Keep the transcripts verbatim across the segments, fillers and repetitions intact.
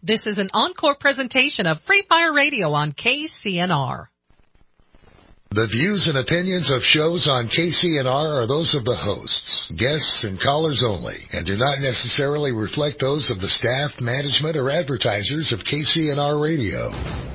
This is an encore presentation of Free Fire Radio on K C N R. The views and opinions of shows on K C N R are those of the hosts, guests, and callers only, and do not necessarily reflect those of the staff, management, or advertisers of K C N R Radio.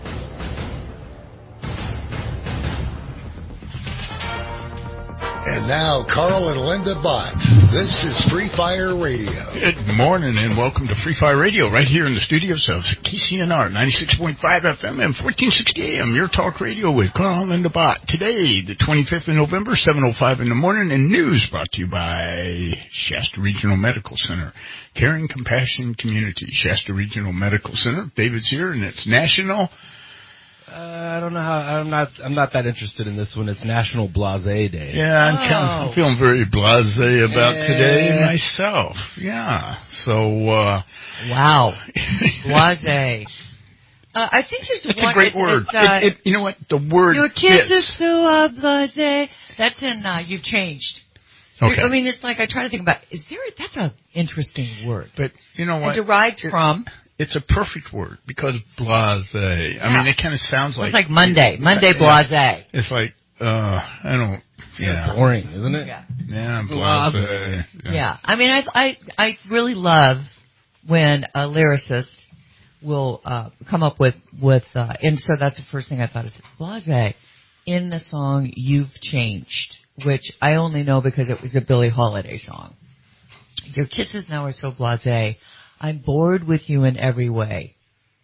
And now, Carl and Linda Bott. This is Free Fire Radio. Good morning and welcome to Free Fire Radio right here in the studios of K C N R ninety-six point five F M and fourteen sixty A M, your talk radio with Carl and Linda Bott. Today, the twenty-fifth of November, seven oh five in the morning, and news brought to you by Shasta Regional Medical Center. Caring, Compassion, Community. Shasta Regional Medical Center. David's here, and it's National... Uh, I don't know how. I'm not. I'm not that interested in this one. It's National Blasé Day. Yeah, I'm, oh. kind of, I'm feeling very blasé about eh. today myself. Yeah. So. Uh, wow. Blasé. Uh, I think there's it's one. a great it, word. It, uh, it, it, you know what? The word. Your kiss fits. is so uh, blasé. That's in. Uh, you've changed. Okay. I mean, it's like I try to think about. Is there? A, that's an interesting word. But you know what? It derived it, from. It's a perfect word because blasé. Yeah. I mean, it kind of sounds like... It's like Monday. Monday blasé. Yeah. It's like, uh, I don't... Yeah. It's boring, isn't it? Yeah. Yeah, blasé. Yeah. yeah. I mean, I, I, I really love when a lyricist will uh, come up with... with uh, and so that's the first thing I thought is blasé. In the song, You've Changed, which I only know because it was a Billie Holiday song. Your kisses now are so blasé. I'm bored with you in every way.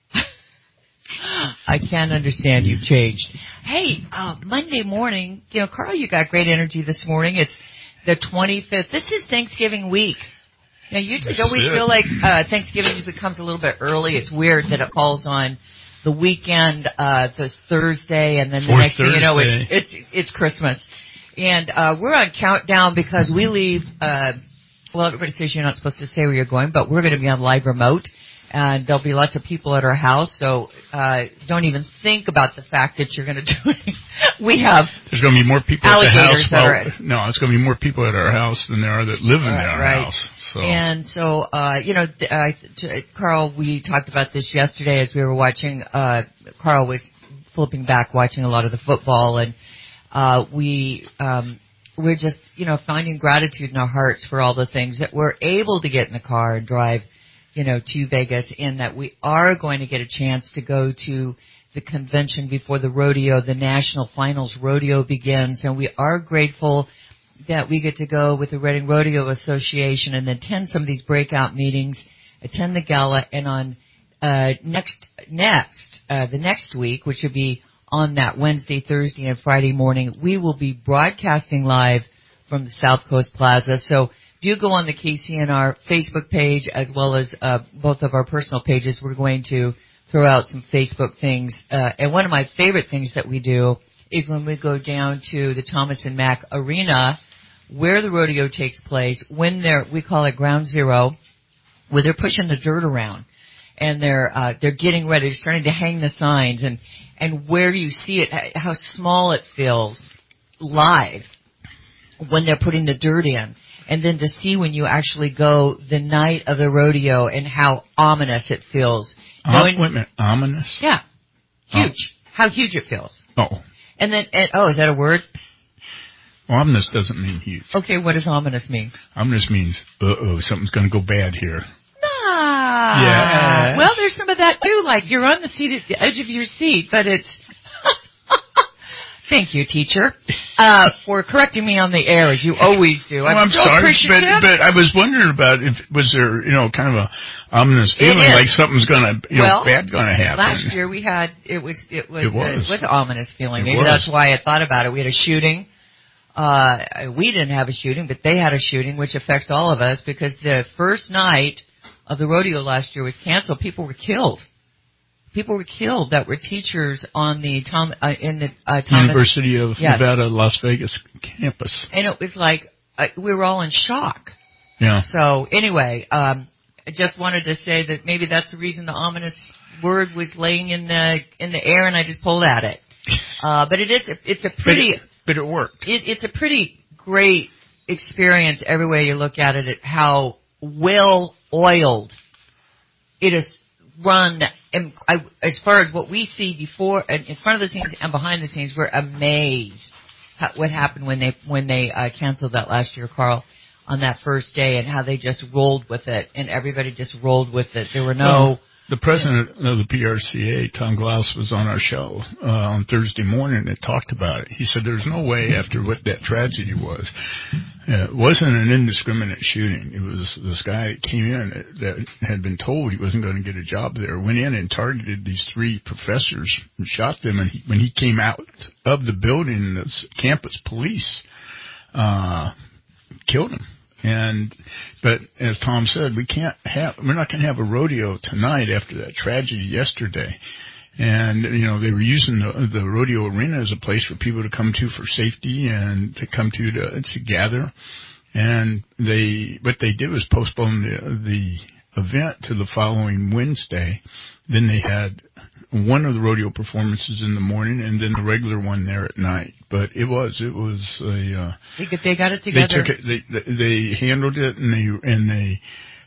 I can't understand you've changed. Hey, uh, Monday morning, you know, Carl, you got great energy this morning. It's the twenty-fifth. This is Thanksgiving week. Now, usually don't we feel like uh, Thanksgiving usually comes a little bit early? It's weird that it falls on the weekend, uh, this Thursday, and then the Fourth next thing you know, it's it's it's Christmas. And uh, we're on countdown because we leave... Uh, Well, everybody says you're not supposed to say where you're going, but we're going to be on live remote, and there'll be lots of people at our house, so uh don't even think about the fact that you're going to do it. We have There's going to be more people at the house. Well, are, no, it's going to be more people at our house than there are that live in uh, our right. house. So. And so, uh, you know, uh, Carl, we talked about this yesterday as we were watching. Uh, Carl was flipping back, watching a lot of the football, and uh we... um We're just, you know, finding gratitude in our hearts for all the things that we're able to get in the car and drive, you know, to Vegas, and that we are going to get a chance to go to the convention before the rodeo, the national finals rodeo begins, and we are grateful that we get to go with the Reading Rodeo Association and attend some of these breakout meetings, attend the gala, and on uh next, next, uh the next week, which would be on that Wednesday, Thursday, and Friday morning, we will be broadcasting live from the South Coast Plaza. So do go on the K C N R Facebook page as well as uh, both of our personal pages. We're going to throw out some Facebook things. Uh, and one of my favorite things that we do is when we go down to the Thomas and Mack Arena where the rodeo takes place, when they're, we call it Ground Zero, where they're pushing the dirt around. And they're uh, they're getting ready, they're starting to hang the signs, and, and where you see it, how small it feels live when they're putting the dirt in, and then to see when you actually go the night of the rodeo and how ominous it feels. Um, Knowing, wait a minute, ominous? Yeah, huge. Oh. How huge it feels. Oh. And then, and, oh, is that a word? Ominous doesn't mean huge. Okay, what does ominous mean? Ominous means, uh-oh, something's going to go bad here. Ah, yes. Well, there's some of that too. Like you're on the seat at the edge of your seat, but it's. Thank you, teacher, uh, for correcting me on the air as you always do. I'm, well, I'm so sorry, appreciative. but, but I was wondering about if was there, you know, kind of a ominous feeling like something's gonna, you well, know, bad gonna happen. Last year we had it was it was it was, uh, it was an ominous feeling. It Maybe was. that's why I thought about it. We had a shooting. Uh, we didn't have a shooting, but they had a shooting, which affects all of us because the first night of the rodeo last year was canceled. People were killed. People were killed that were teachers on the Tom uh, in the uh, Thomas, University of yes. Nevada, Las Vegas campus, and it was like uh, we were all in shock. Yeah. So anyway, um, I just wanted to say that maybe that's the reason the ominous word was laying in the in the air, and I just pulled at it. Uh, but it is it's a pretty. But it, but it worked. It, it's a pretty great experience every way you look at it. At how well oiled it is, run, and I, as far as what we see before, in front of the scenes and behind the scenes, we're amazed at what happened when they when they uh, canceled that last year, Carl, on that first day, and how they just rolled with it, and everybody just rolled with it. There were no... Well, the president of the P R C A, Tom Glaus, was on our show uh, on Thursday morning and talked about it. He said there's no way, after what that tragedy was, uh, it wasn't an indiscriminate shooting. It was this guy that came in that had been told he wasn't going to get a job there, went in and targeted these three professors and shot them. And he, when he came out of the building, the campus police uh, killed him. And, but as Tom said, we can't have, we're not going to have a rodeo tonight after that tragedy yesterday. And, you know, they were using the, the rodeo arena as a place for people to come to for safety and to come to, to, to gather. And they, what they did was postpone the, the event to the following Wednesday. Then they had one of the rodeo performances in the morning and then the regular one there at night. But it was, it was a, uh, they, they got it together. They took it, they, they handled it and they, and they,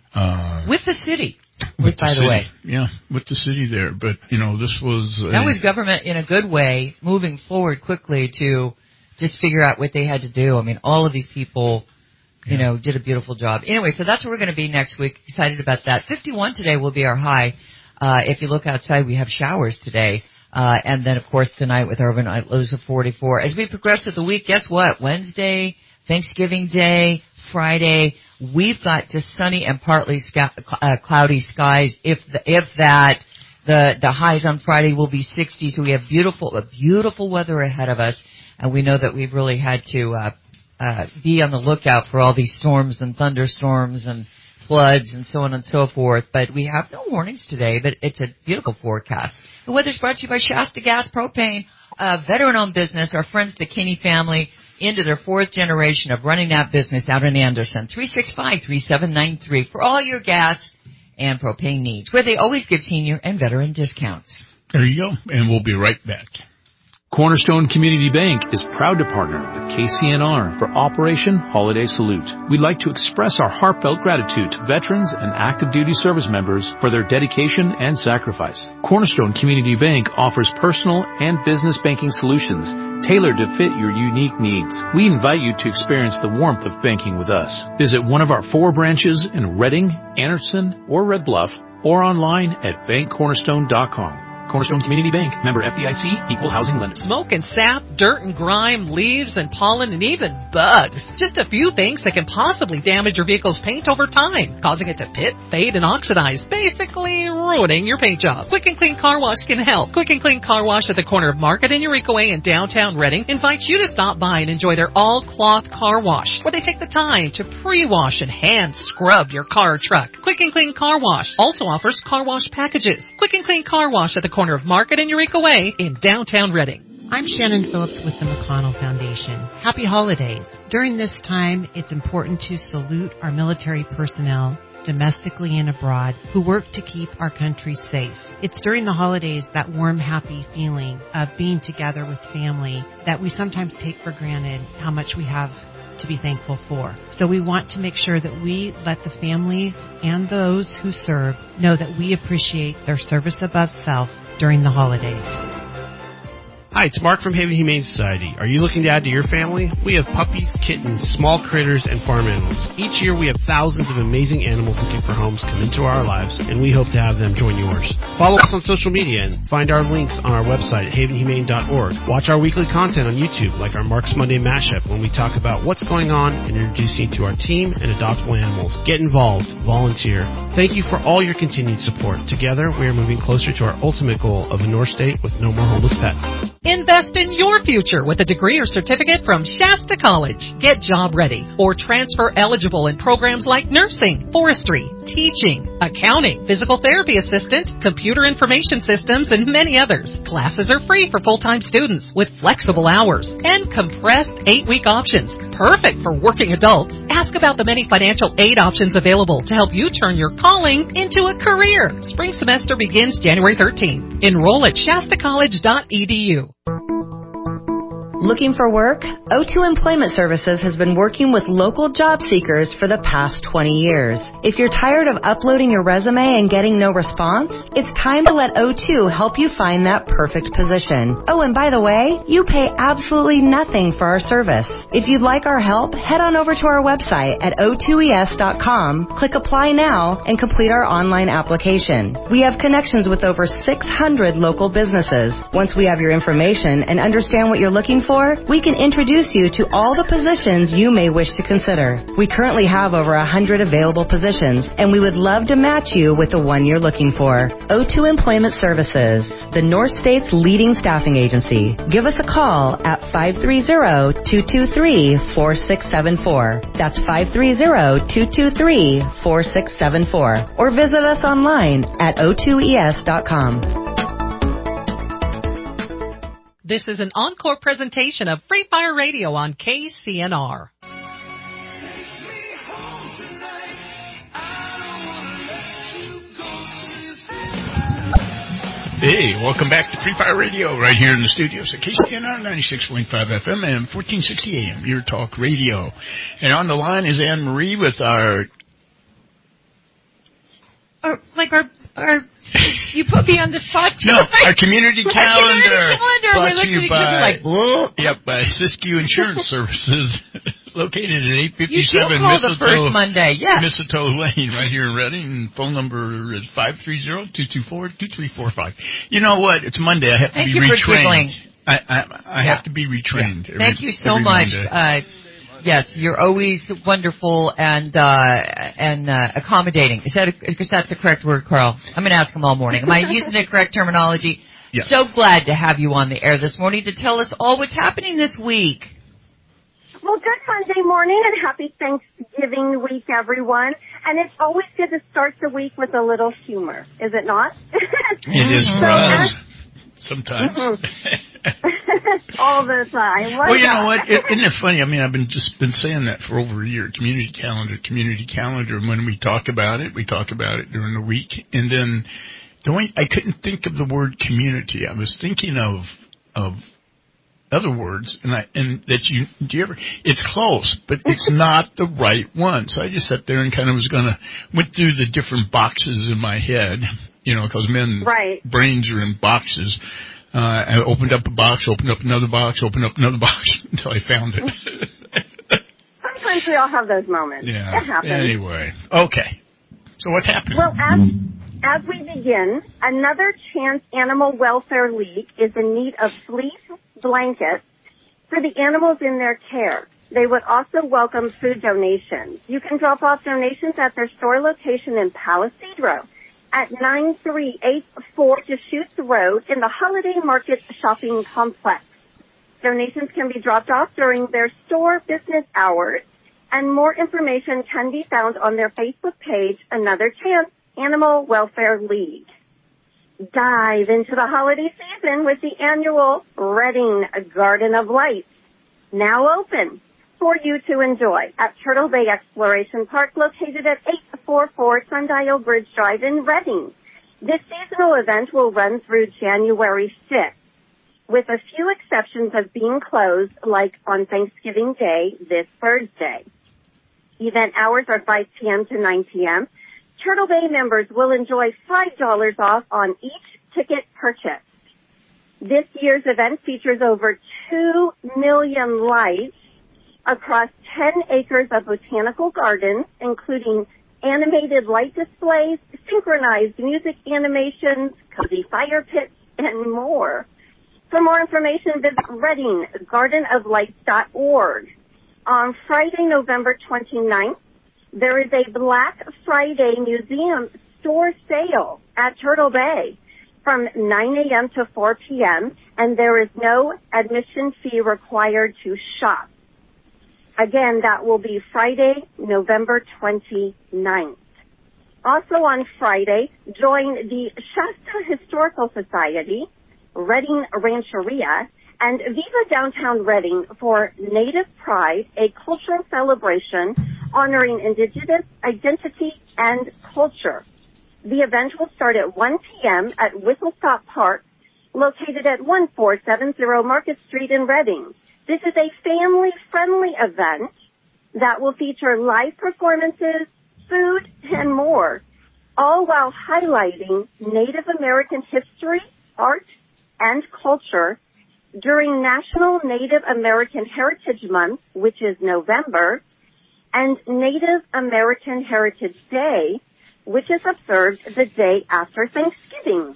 uh, with the city, with by the, the city, way. Yeah, with the city there. But, you know, this was, a, that was government in a good way, moving forward quickly to just figure out what they had to do. I mean, all of these people, you yeah. know, did a beautiful job. Anyway, so that's where we're going to be next week. Excited about that. fifty-one today will be our high. Uh, if you look outside, we have showers today. Uh, and then, of course, tonight with our overnight lows of forty-four. As we progress through the week, guess what? Wednesday, Thanksgiving Day, Friday, we've got just sunny and partly sky, uh, cloudy skies. If the, if that, the, the highs on Friday will be sixty. So we have beautiful, a beautiful weather ahead of us. And we know that we've really had to, uh, uh, be on the lookout for all these storms and thunderstorms and floods and so on and so forth. But we have no warnings today, but it's a beautiful forecast. The weather's brought to you by Shasta Gas Propane, a veteran-owned business. Our friends, the Kinney family, into their fourth generation of running that business out in Anderson. three six five, three seven nine three for all your gas and propane needs, where they always give senior and veteran discounts. There you go, and we'll be right back. Cornerstone Community Bank is proud to partner with K C N R for Operation Holiday Salute. We'd like to express our heartfelt gratitude to veterans and active duty service members for their dedication and sacrifice. Cornerstone Community Bank offers personal and business banking solutions tailored to fit your unique needs. We invite you to experience the warmth of banking with us. Visit one of our four branches in Reading, Anderson, or Red Bluff, or online at bank cornerstone dot com. Cornerstone Community Bank, member F D I C, equal housing lender. Smoke and sap, dirt and grime, leaves and pollen, and even bugs. Just a few things that can possibly damage your vehicle's paint over time, causing it to pit, fade, and oxidize, basically ruining your paint job. Quick and Clean Car Wash can help. Quick and Clean Car Wash at the corner of Market and Eureka Way in downtown Reading invites you to stop by and enjoy their all-cloth car wash, where they take the time to pre-wash and hand scrub your car or truck. Quick and Clean Car Wash also offers car wash packages. Quick and Clean Car Wash at the corner of Market and Eureka Way in downtown Reading. I'm Shannon Phillips with the McConnell Foundation. Happy holidays. During this time, it's important to salute our military personnel, domestically and abroad, who work to keep our country safe. It's during the holidays, that warm, happy feeling of being together with family, that we sometimes take for granted how much we have to be thankful for. So we want to make sure that we let the families and those who serve know that we appreciate their service above self during the holidays. Hi, it's Mark from Haven Humane Society. Are you looking to add to your family? We have puppies, kittens, small critters, and farm animals. Each year we have thousands of amazing animals looking for homes come into our lives, and we hope to have them join yours. Follow us on social media and find our links on our website at haven humane dot org. Watch our weekly content on YouTube, like our Mark's Monday Mashup, when we talk about what's going on and introduce you to our team and adoptable animals. Get involved. Volunteer. Thank you for all your continued support. Together, we are moving closer to our ultimate goal of a North State with no more homeless pets. Invest in your future with a degree or certificate from Shasta College. Get job ready or transfer eligible in programs like nursing, forestry, teaching, accounting, physical therapy assistant, computer information systems, and many others. Classes are free for full-time students with flexible hours and compressed eight-week options. Perfect for working adults. Ask about the many financial aid options available to help you turn your calling into a career. Spring semester begins January thirteenth. Enroll at shasta college dot e d u. Looking for work? O two Employment Services has been working with local job seekers for the past twenty years. If you're tired of uploading your resume and getting no response, it's time to let O two help you find that perfect position. Oh, and by the way, you pay absolutely nothing for our service. If you'd like our help, head on over to our website at O two E S dot com, click Apply Now, and complete our online application. We have connections with over six hundred local businesses. Once we have your information and understand what you're looking for, we can introduce you to all the positions you may wish to consider. We currently have over one hundred available positions, and we would love to match you with the one you're looking for. O two Employment Services, the North State's leading staffing agency. Give us a call at five three zero, two two three, four six seven four. That's five three zero, two two three, four six seven four. Or visit us online at O two E S dot com. This is an encore presentation of Free Fire Radio on K C N R. Hey, welcome back to Free Fire Radio right here in the studios at K C N R ninety-six point five F M and fourteen sixty A M, Your Talk Radio. And on the line is Anne Marie with our... Or, like our... Our, you put me on the spot too. No, our community calendar. calendar. Brought We're to you looking at by, each other like, yep, by Siskiyou Insurance Services, located at eight fifty-seven you should call the first Monday, yeah. Mistletoe Lane, right here in Reading. Phone number is five three zero, two two four, two three four five. You know what? It's Monday. I have to Thank be you retrained. For I, I, I yeah. have to be retrained. Yeah. Every, Thank you so much. Uh, yes, you're always wonderful and uh, and uh, accommodating. Is that a, is that the correct word, Carl? I'm going to ask him all morning. Am I using the correct terminology? Yes. So glad to have you on the air this morning to tell us all what's happening this week. Well, good Monday morning and happy Thanksgiving week, everyone. And it's always good to start the week with a little humor, is it not? It is for so us. As, Sometimes. Mm-hmm. All the time. What well, you about? know what? It, isn't it funny? I mean, I've been just been saying that for over a year. Community calendar, community calendar. And when we talk about it, we talk about it during the week. And then the only, I couldn't think of the word community. I was thinking of of other words, and I and that you do you ever? It's close, but it's not the right one. So I just sat there and kind of was gonna went through the different boxes in my head. You know, because men's right. brains are in boxes. Uh, I opened up a box, opened up another box, opened up another box until I found it. Sometimes we all have those moments. Yeah. It happens. Anyway. Okay. So what's happening? Well, as, as we begin, another Chance Animal Welfare League is in need of fleece blankets for the animals in their care. They would also welcome food donations. You can drop off donations at their store location in Palisadro at nine three eight four Deschutes Road in the Holiday Market Shopping Complex. Donations can be dropped off during their store business hours, and more information can be found on their Facebook page, Another Chance Animal Welfare League. Dive into the holiday season with the annual Reading Garden of Lights, now open for you to enjoy at Turtle Bay Exploration Park, located at eight forty-four Sundial Bridge Drive in Reading. This seasonal event will run through January sixth, with a few exceptions of being closed, like on Thanksgiving Day this Thursday. Event hours are five p.m. to nine p.m. Turtle Bay members will enjoy five dollars off on each ticket purchase. This year's event features over two million lights across ten acres of botanical gardens, including animated light displays, synchronized music animations, cozy fire pits, and more. For more information, visit reading garden of lights dot org. On Friday, November twenty-ninth, there is a Black Friday museum store sale at Turtle Bay from nine a.m. to four p.m., and there is no admission fee required to shop. Again, that will be Friday, November twenty-ninth. Also on Friday, join the Shasta Historical Society, Reading Rancheria, and Viva Downtown Reading for Native Pride, a cultural celebration honoring Indigenous identity and culture. The event will start at one p.m. at Whistle Stop Park, located at one four seven zero Market Street in Reading. This is a family-friendly event that will feature live performances, food, and more, all while highlighting Native American history, art, and culture during National Native American Heritage Month, which is November, and Native American Heritage Day, which is observed the day after Thanksgiving.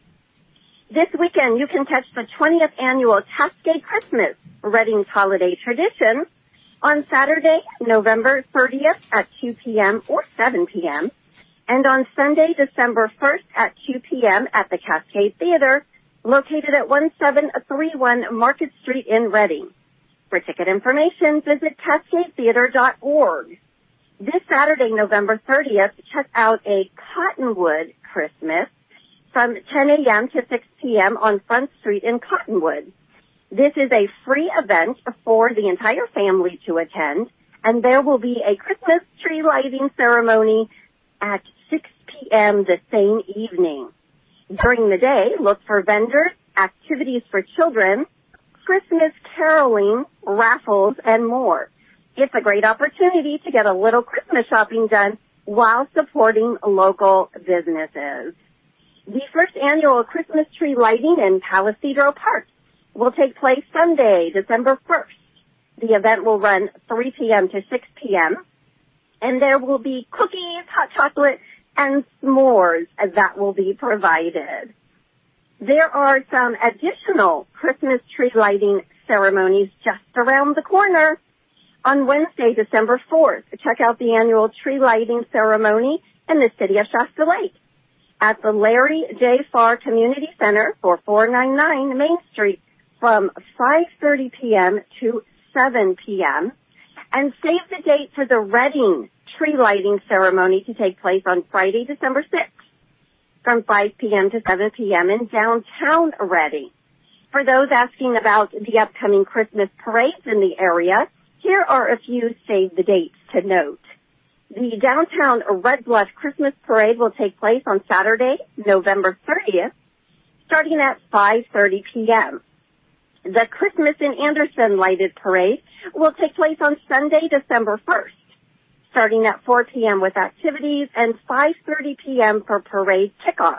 This weekend, you can catch the twentieth annual Cascade Christmas, Reading's holiday tradition, on Saturday, November thirtieth at two p.m. or seven p.m., and on Sunday, December first at two p.m. at the Cascade Theater, located at one seven three one Market Street in Reading. For ticket information, visit cascade theater dot org. This Saturday, November thirtieth, check out a Cottonwood Christmas from ten a.m. to six p.m. on Front Street in Cottonwood. This is a free event for the entire family to attend, and there will be a Christmas tree lighting ceremony at six p.m. the same evening. During the day, look for vendors, activities for children, Christmas caroling, raffles, and more. It's a great opportunity to get a little Christmas shopping done while supporting local businesses. The first annual Christmas tree lighting in Palisadro Park will take place Sunday, December first. The event will run three p.m. to six p.m., and there will be cookies, hot chocolate, and s'mores that will be provided. There are some additional Christmas tree lighting ceremonies just around the corner. On Wednesday, December fourth, check out the annual tree lighting ceremony in the city of Shasta Lake at the Larry J. Farr Community Center for four ninety-nine Main Street from five thirty p.m. to seven p.m. And save the date for the Reading tree lighting ceremony to take place on Friday, December sixth from five p.m. to seven p.m. in downtown Reading. For those asking about the upcoming Christmas parades in the area, here are a few save the dates to note. The downtown Red Bluff Christmas Parade will take place on Saturday, November thirtieth, starting at five thirty p.m. The Christmas in Anderson Lighted Parade will take place on Sunday, December first, starting at four p.m. with activities and five thirty p.m. for parade kickoff.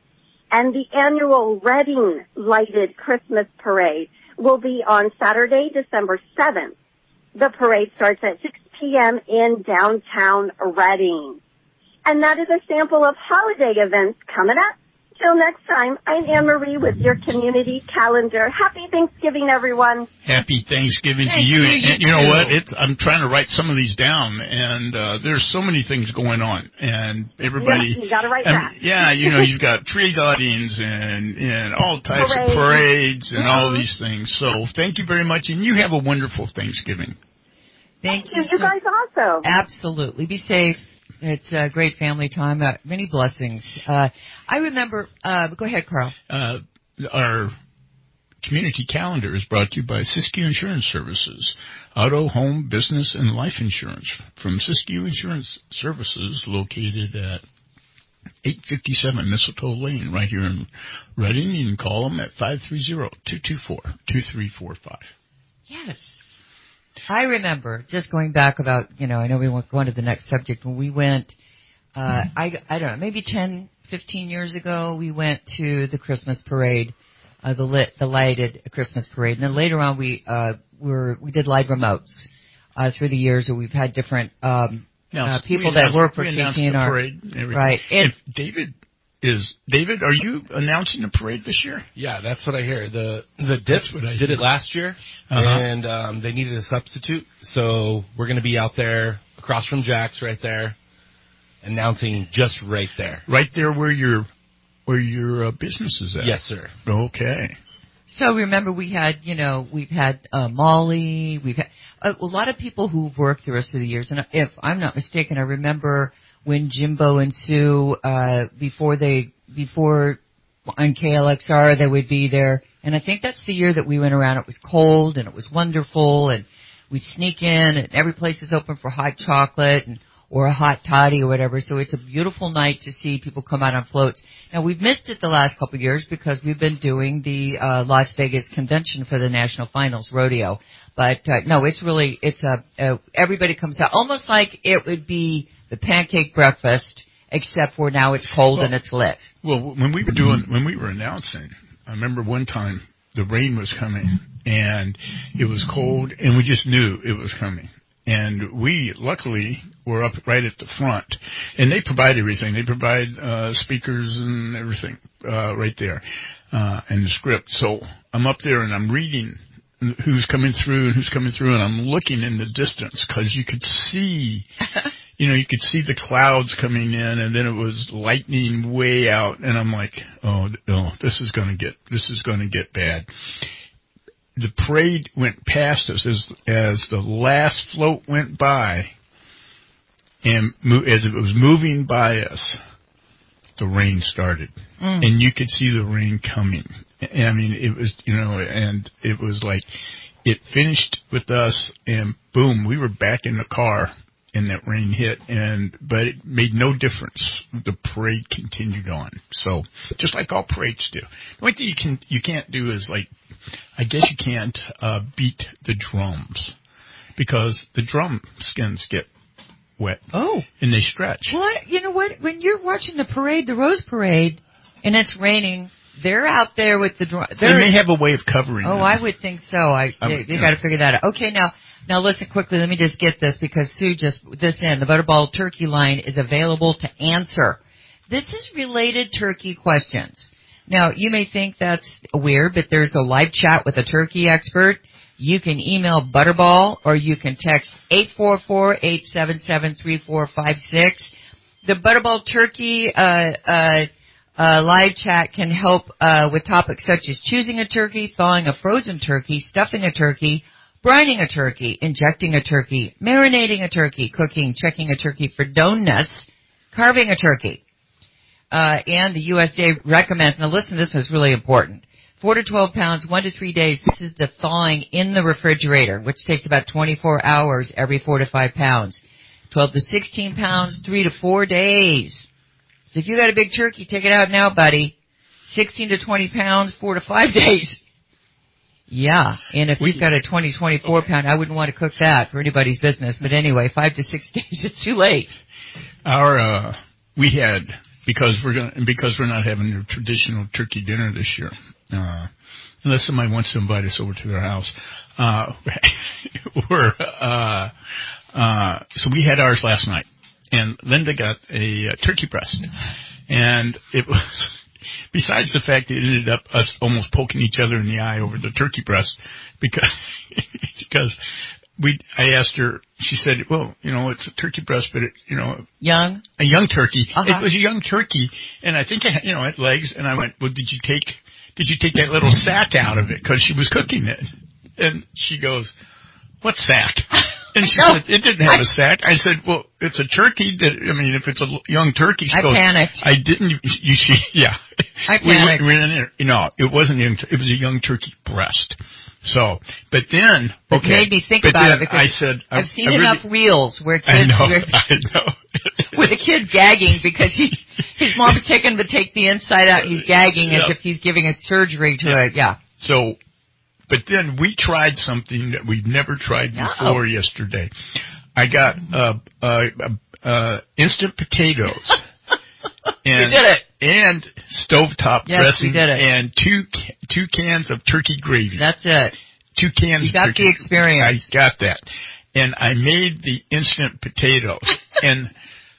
And the annual Reading Lighted Christmas Parade will be on Saturday, December seventh. The parade starts at six p.m. in downtown Reading. And that is a sample of holiday events coming up. Till next time, I'm Anne-Marie with your community calendar. Happy Thanksgiving, everyone. Happy Thanksgiving Thank to you. you, And, you and you know too. what? It's, I'm trying to write some of these down, and uh, there's so many things going on, and everybody. Yeah, you got to write and, that. Yeah, you know, you've got tree lightings and and all types Parades. of parades and all Mhm. these things. So thank you very much, and you have a wonderful Thanksgiving. Thank You, you. you so- guys also. Absolutely. Be safe. It's a great family time. Uh, many blessings. Uh, I remember, uh, go ahead, Carl. Uh, our community calendar is brought to you by Siskiyou Insurance Services. Auto, home, business, and life insurance from Siskiyou Insurance Services, located at eight fifty-seven Mistletoe Lane, right here in Reading. You can call them at five three zero, two two four, two three four five. Yes. I remember, just going back about, you know, I know we won't go on to the next subject, when we went, uh, I, I don't know, maybe ten, fifteen years ago, we went to the Christmas parade, uh, the lit, the lighted Christmas parade. And then later on, we, uh, were, we did live remotes, uh, through the years, and we've had different, um, uh, people that work for K C N R. Parade and everything. Right. And David is, David, are you announcing the parade this year? Yeah, that's what I hear. The the dip That's what I did hear. it last year, Uh-huh. and um, they needed a substitute, so we're going to be out there across from Jack's right there, announcing just right there. Right there where your where your uh, business is at. Yes, sir. Okay. So remember, we had, you know, we've had uh, Molly, we've had a, a lot of people who've worked the rest of the years. And if I'm not mistaken, I remember when Jimbo and Sue, uh, before they, before on K L X R, they would be there. And I think that's the year that we went around. It was cold and it was wonderful, and we'd sneak in, and every place is open for hot chocolate and or a hot toddy or whatever. So it's a beautiful night to see people come out on floats. Now, we've missed it the last couple of years because we've been doing the uh, Las Vegas convention for the National Finals Rodeo. But, uh, no, it's really, it's a, a, everybody comes out, almost like it would be the pancake breakfast, except for now it's cold well, and it's lit. Well, when we were doing, when we were announcing, I remember one time the rain was coming and it was cold and we just knew it was coming. And we, luckily, were up right at the front. And they provide everything. They provide uh speakers and everything uh right there, uh and the script. So I'm up there and I'm reading who's coming through and who's coming through, and I'm looking in the distance because you could see, you know, you could see the clouds coming in, and then it was lightning way out. And I'm like, oh, no, this is going to get, this is going to get bad. The parade went past us as as the last float went by, and mo- as it was moving by us, the rain started, mm. and you could see the rain coming. I mean, it was, you know, and it was like it finished with us, and boom, we were back in the car, and that rain hit, and but it made no difference. The parade continued on. So just like all parades do. The only thing you can you can't do is like, I guess you can't uh, beat the drums because the drum skins get wet. Oh, and they stretch. Well, you know what? When you're watching the parade, the Rose Parade, and it's raining, they're out there with the drum. They may have a way of covering. Oh, them. I would think so. I, I they, they got to figure that out. Okay, now. Now listen quickly, let me just get this because Sue just, this in, the Butterball Turkey line is available to answer. This is related turkey questions. Now, you may think that's weird, but there's a live chat with a turkey expert. You can email Butterball or you can text eight four four, eight seven seven, three four five six. The Butterball Turkey, uh, uh, uh, live chat can help, uh, with topics such as choosing a turkey, thawing a frozen turkey, stuffing a turkey, brining a turkey, injecting a turkey, marinating a turkey, cooking, checking a turkey for doneness, carving a turkey. Uh, and the U S D A recommends, now listen, this is really important, four to twelve pounds, one to three days. This is the thawing in the refrigerator, which takes about twenty-four hours every four to five pounds. twelve to sixteen pounds, three to four days. So if you got a big turkey, take it out now, buddy. sixteen to twenty pounds, four to five days. Yeah, and if we, you've got a twenty, twenty-four okay. pound, I wouldn't want to cook that for anybody's business. But anyway, five to six days, it's too late. Our, uh, we had, because we're going because we're not having a traditional turkey dinner this year, uh, unless somebody wants to invite us over to their house, uh, we're, uh, uh, so we had ours last night, and Linda got a, a turkey breast, and it was, besides the fact that it ended up us almost poking each other in the eye over the turkey breast, because because we I asked her, she said, well, you know, it's a turkey breast, but it, you know, young, a young turkey. Uh-huh. It was a young turkey, and I think it had, you know, it had legs. And I went, well, did you take did you take that little sack out of it because she was cooking it? And she goes, what sack? And she no, said, it didn't have I, a sack. I said, well, it's a turkey that, I mean, if it's a young turkey. She I goes, panicked. I didn't, you see, yeah. I panicked. We, we, we, you know, it wasn't young, it was a young turkey breast. So, but then, it okay. made me think but about then it because I said, I, I've seen I really, enough reels where kids, I know, where, I know. with a kid gagging because he, his mom's taking him to take the inside out and he's gagging yeah. as if he's giving a surgery to yeah. it, yeah. So, but then we tried something that we've never tried before no. yesterday. I got uh, uh, uh, instant potatoes. And, we did it. And stovetop yes, dressing. We did it. And two two cans of turkey gravy. That's it. Two cans you got of turkey. the experience. I got that. And I made the instant potatoes. and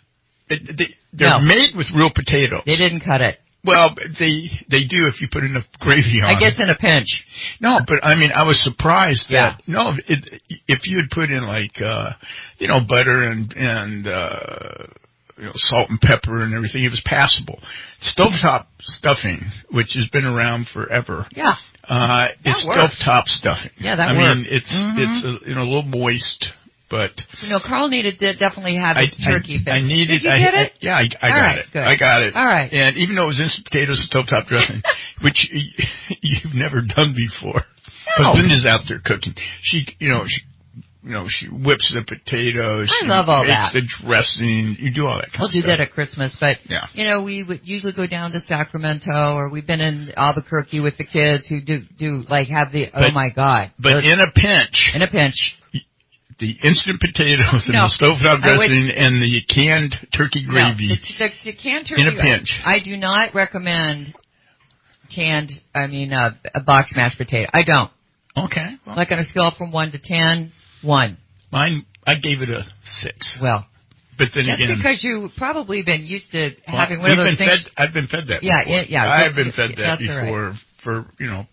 it, they, they're no. made with real potatoes. They didn't cut it. Well, they they do if you put enough gravy on it. I guess in a pinch. No, but I mean, I was surprised that, yeah. no, it, if you had put in like, uh, you know, butter and, and, uh, you know, salt and pepper and everything, it was passable. Stovetop stuffing, which has been around forever. Yeah. Uh, it's stovetop stuffing. Yeah, that I works. mean, it's, mm-hmm. it's, a, you know, a little moist. But you know, Carl needed to definitely have his I, turkey. I, I needed. Did you I, get it? I, yeah, I, I got right, it. Good. I got it. All right. And even though it was instant potatoes and stovetop dressing, which you've never done before, because no. Linda's out there cooking. She, you know, she, you know, she whips the potatoes. I love all that. Makes the dressing. You do all that kind we'll of do stuff. that at Christmas, but, yeah. you know, we would usually go down to Sacramento, or we've been in Albuquerque with the kids who do, do like, have the, but, oh, my God. But Those, in a pinch. In a pinch. The instant potatoes and no, the stovetop dressing and the canned turkey gravy. No, the, the, the canned turkey. In a pinch. I do not recommend canned, I mean, uh, a box mashed potato. I don't. Okay. Well. Like on a scale from one to ten, one. Mine, I gave it a six. Well. But then that's again. because you've probably been used to well, having one of those been things. Fed, I've been fed that yeah, before. Yeah, yeah. I've been fed that before right. for, you know,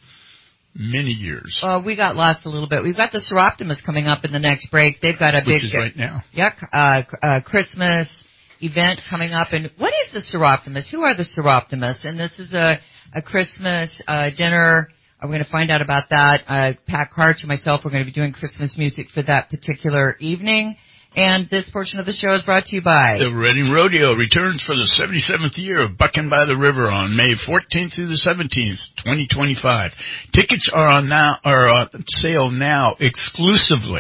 many years. Uh, we got lost a little bit. We've got the Seroptimus coming up in the next break. They've got a Which big, is right now. Yeah, uh, uh, Christmas event coming up. And what is the Seroptimus? Who are the Seroptimus? And this is a, a Christmas uh, dinner. We're going to find out about that. Uh, Pat Karch and myself, we're going to be doing Christmas music for that particular evening. And this portion of the show is brought to you by the Reading Rodeo returns for the seventy-seventh year of Bucking by the River on May fourteenth through the seventeenth, twenty twenty-five. Tickets are on now are on sale now exclusively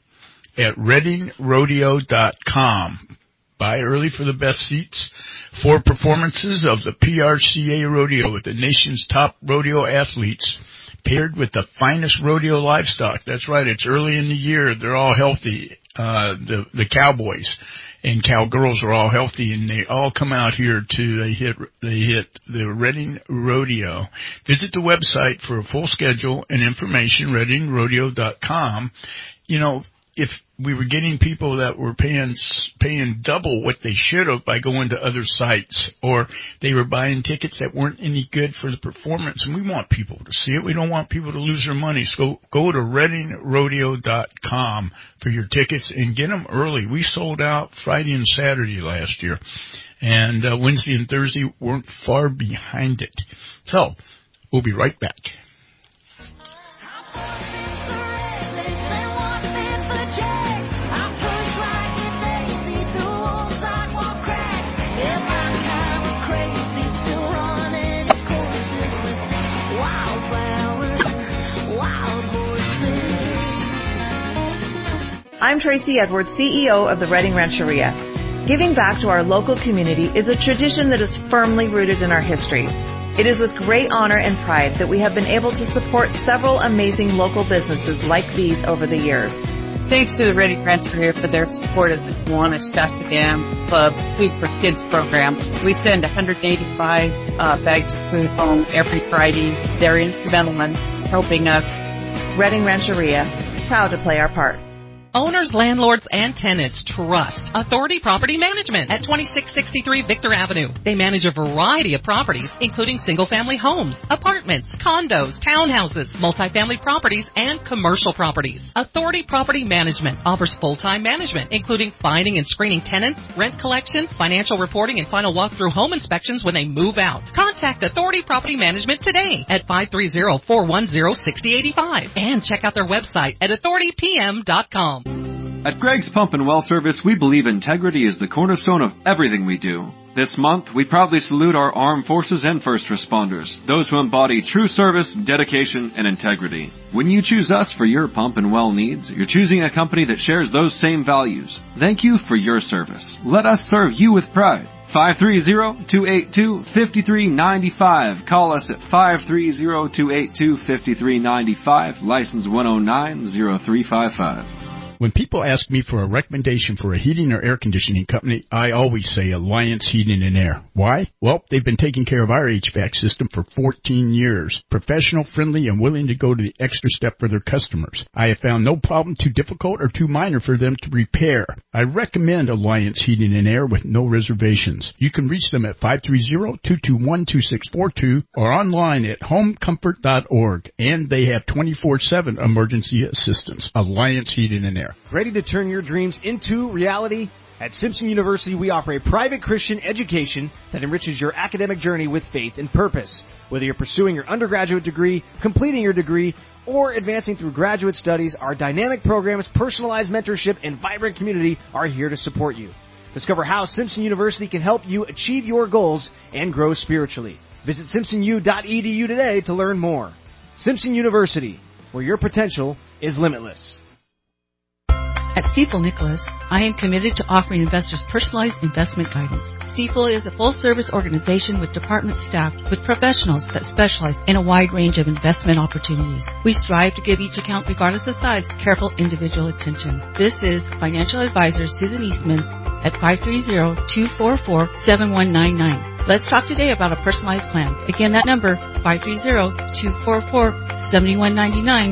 at reading rodeo dot com. Buy early for the best seats. Four performances of the P R C A Rodeo with the nation's top rodeo athletes, paired with the finest rodeo livestock. That's right. It's early in the year. They're all healthy. Uh, the, the cowboys and cowgirls are all healthy, and they all come out here to, they hit, they hit the Reading Rodeo. Visit the website for a full schedule and information, reading rodeo dot com. You know, if we were getting people that were paying paying double what they should have by going to other sites, or they were buying tickets that weren't any good for the performance, and we want people to see it. We don't want people to lose their money. So go to reading rodeo dot com for your tickets and get them early. We sold out Friday and Saturday last year, and uh, Wednesday and Thursday weren't far behind it. So we'll be right back. I'm Tracy Edwards, C E O of the Reading Rancheria. Giving back to our local community is a tradition that is firmly rooted in our history. It is with great honor and pride that we have been able to support several amazing local businesses like these over the years. Thanks to the Reading Rancheria for their support of the Kiwanis Shasta Dam Club Food for Kids program. We send one hundred eighty-five uh, bags of food home every Friday. They're instrumental in helping us. Reading Rancheria, proud to play our part. Owners, landlords, and tenants trust Authority Property Management at twenty-six sixty-three Victor Avenue. They manage a variety of properties, including single-family homes, apartments, condos, townhouses, multifamily properties, and commercial properties. Authority Property Management offers full-time management, including finding and screening tenants, rent collection, financial reporting, and final walkthrough home inspections when they move out. Contact Authority Property Management today at five three zero, four one zero, six zero eight five and check out their website at authority p m dot com. At Greg's Pump and Well Service, we believe integrity is the cornerstone of everything we do. This month, we proudly salute our armed forces and first responders, those who embody true service, dedication, and integrity. When you choose us for your pump and well needs, you're choosing a company that shares those same values. Thank you for your service. Let us serve you with pride. five three zero, two eight two, five three nine five. Call us at five three zero, two eight two, five three nine five. License one oh nine, zero three five five. When people ask me for a recommendation for a heating or air conditioning company, I always say Alliance Heating and Air. Why? Well, they've been taking care of our H V A C system for fourteen years. Professional, friendly, and willing to go to the extra step for their customers. I have found no problem too difficult or too minor for them to repair. I recommend Alliance Heating and Air with no reservations. You can reach them at five three zero, two two one, two six four two or online at home comfort dot org. And they have twenty-four seven emergency assistance. Alliance Heating and Air. Ready to turn your dreams into reality? At Simpson University, we offer a private Christian education that enriches your academic journey with faith and purpose. Whether you're pursuing your undergraduate degree, completing your degree, or advancing through graduate studies, our dynamic programs, personalized mentorship, and vibrant community are here to support you. Discover how Simpson University can help you achieve your goals and grow spiritually. Visit simpson u dot e d u today to learn more. Simpson University, where your potential is limitless. At Stifel Nicholas, I am committed to offering investors personalized investment guidance. Stifel is a full-service organization with department staff with professionals that specialize in a wide range of investment opportunities. We strive to give each account, regardless of size, careful individual attention. This is financial advisor Susan Eastman at five three zero, two four four, seven one nine nine. Let's talk today about a personalized plan. Again, that number, five three zero, two four four, seven one nine nine.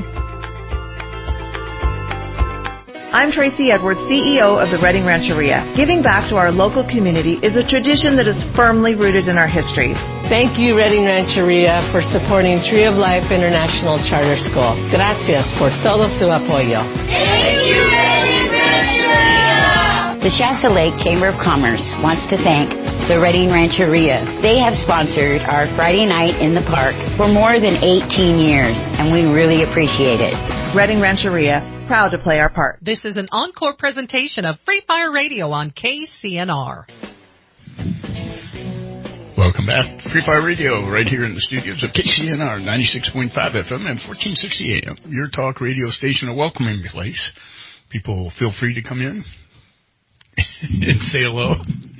I'm Tracy Edwards, C E O of the Redding Rancheria. Giving back to our local community is a tradition that is firmly rooted in our history. Thank you, Redding Rancheria, for supporting Tree of Life International Charter School. Gracias por todo su apoyo. Thank you, Redding Rancheria! The Shasta Lake Chamber of Commerce wants to thank the Redding Rancheria. They have sponsored our Friday night in the park for more than eighteen years, and we really appreciate it. Redding Rancheria, proud to play our part. This is an encore presentation of Free Fire Radio on K C N R. Welcome back to Free Fire Radio, right here in the studios of K C N R, ninety-six point five F M and fourteen sixty A M. Your talk radio station, a welcoming place. People feel free to come in and say hello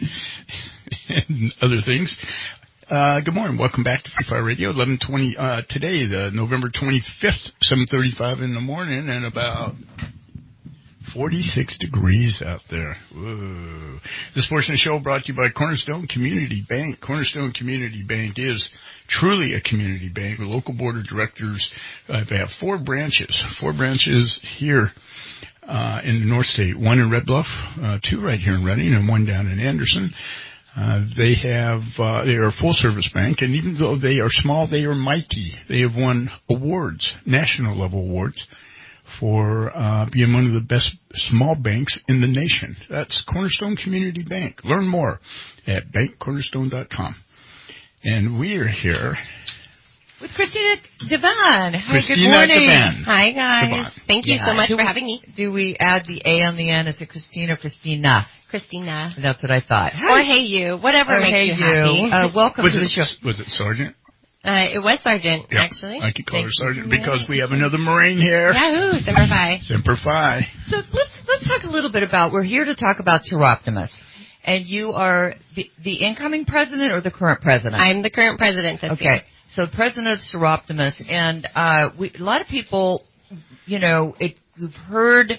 and other things. Uh, good morning. Welcome back to Free Fire Radio. eleven twenty uh, today, the November twenty-fifth, seven thirty-five in the morning, and about forty-six degrees out there. Whoa. This portion of the show brought to you by Cornerstone Community Bank. Cornerstone Community Bank is truly a community bank. The local board of directors, uh, they have four branches, four branches here uh, in the North State, one in Red Bluff, uh, two right here in Redding, and one down in Anderson. Uh, they have, uh, they are a full service bank, and even though they are small, they are mighty. They have won awards, national level awards, for, uh, being one of the best small banks in the nation. That's Cornerstone Community Bank. Learn more at bank cornerstone dot com. And we are here with Christina Devon. Hi, Christina good morning. Devon. Hi, guys. Devon. Thank you Yeah. so much do for we, having me. Do we add the A on the end? Is it Christina or Christina? Christina. That's what I thought. Or hey you, whatever Or makes hey you you. happy. Uh, welcome was to it, the show. Was it Sergeant? Uh, it was Sergeant, Yeah, actually. I could call Thank her Sergeant you. because we have another Marine here. Yahoo, Semper Fi. Semper Fi. So let's let's talk a little bit about. We're here to talk about Seroptimus, and you are the, the incoming president or the current president? I'm the current president this okay. year. So president of Seroptimus, and uh, we, a lot of people, you know, it, we've heard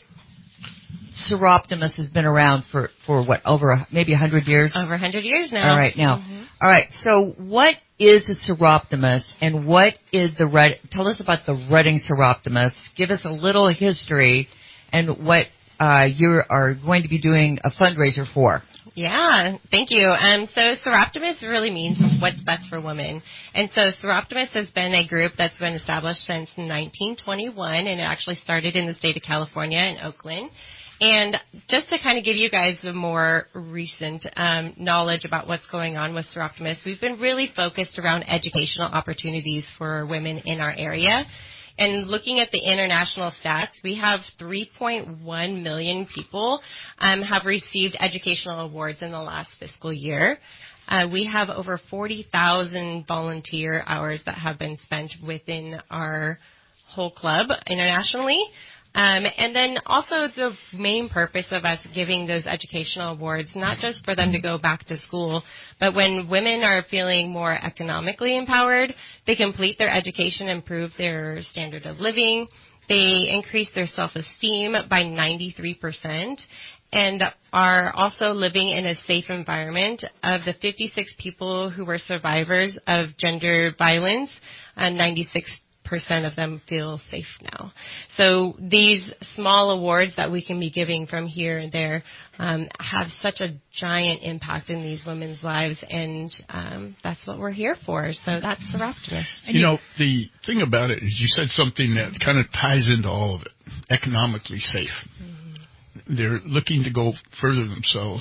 Seroptimus has been around for, for what, over a, maybe a hundred years? Over a hundred years now. All right, now. Mm-hmm. All right, so what is a Seroptimus, and what is the Red? Tell us about the Redding Seroptimus. Give us a little history, and what uh, you are going to be doing a fundraiser for. Yeah, thank you. Um, so Seroptimus really means what's best for women. And so Seroptimus has been a group that's been established since nineteen twenty-one, and it actually started in the state of California in Oakland. And just to kind of give you guys the more recent um, knowledge about what's going on with Seroptimus, we've been really focused around educational opportunities for women in our area. And looking at the international stats, we have three point one million people um, have received educational awards in the last fiscal year. Uh, we have over forty thousand volunteer hours that have been spent within our whole club internationally. Um, and then also the main purpose of us giving those educational awards, not just for them to go back to school, but when women are feeling more economically empowered, they complete their education, improve their standard of living, they increase their self-esteem by ninety-three percent, and are also living in a safe environment. Of the fifty-six people who were survivors of gender violence, uh, ninety-six percent of them feel safe now. So these small awards that we can be giving from here and there um, have such a giant impact in these women's lives, and um, that's what we're here for. So that's Seroptimus. You know, the thing about it is you said something that kind of ties into all of it. Economically safe. Mm-hmm. They're looking to go further themselves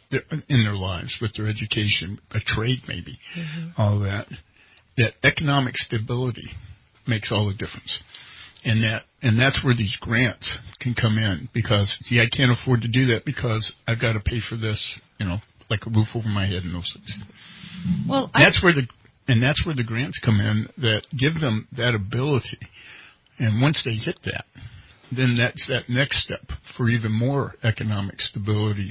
in their lives with their education, a trade maybe, mm-hmm. all that. That economic stability makes all the difference. And that and that's where these grants can come in, because, see, I can't afford to do that because I've got to pay for this, you know, like a roof over my head and those things. Well, that's I, where the and that's where the grants come in that give them that ability. And once they hit that, then that's that next step for even more economic stability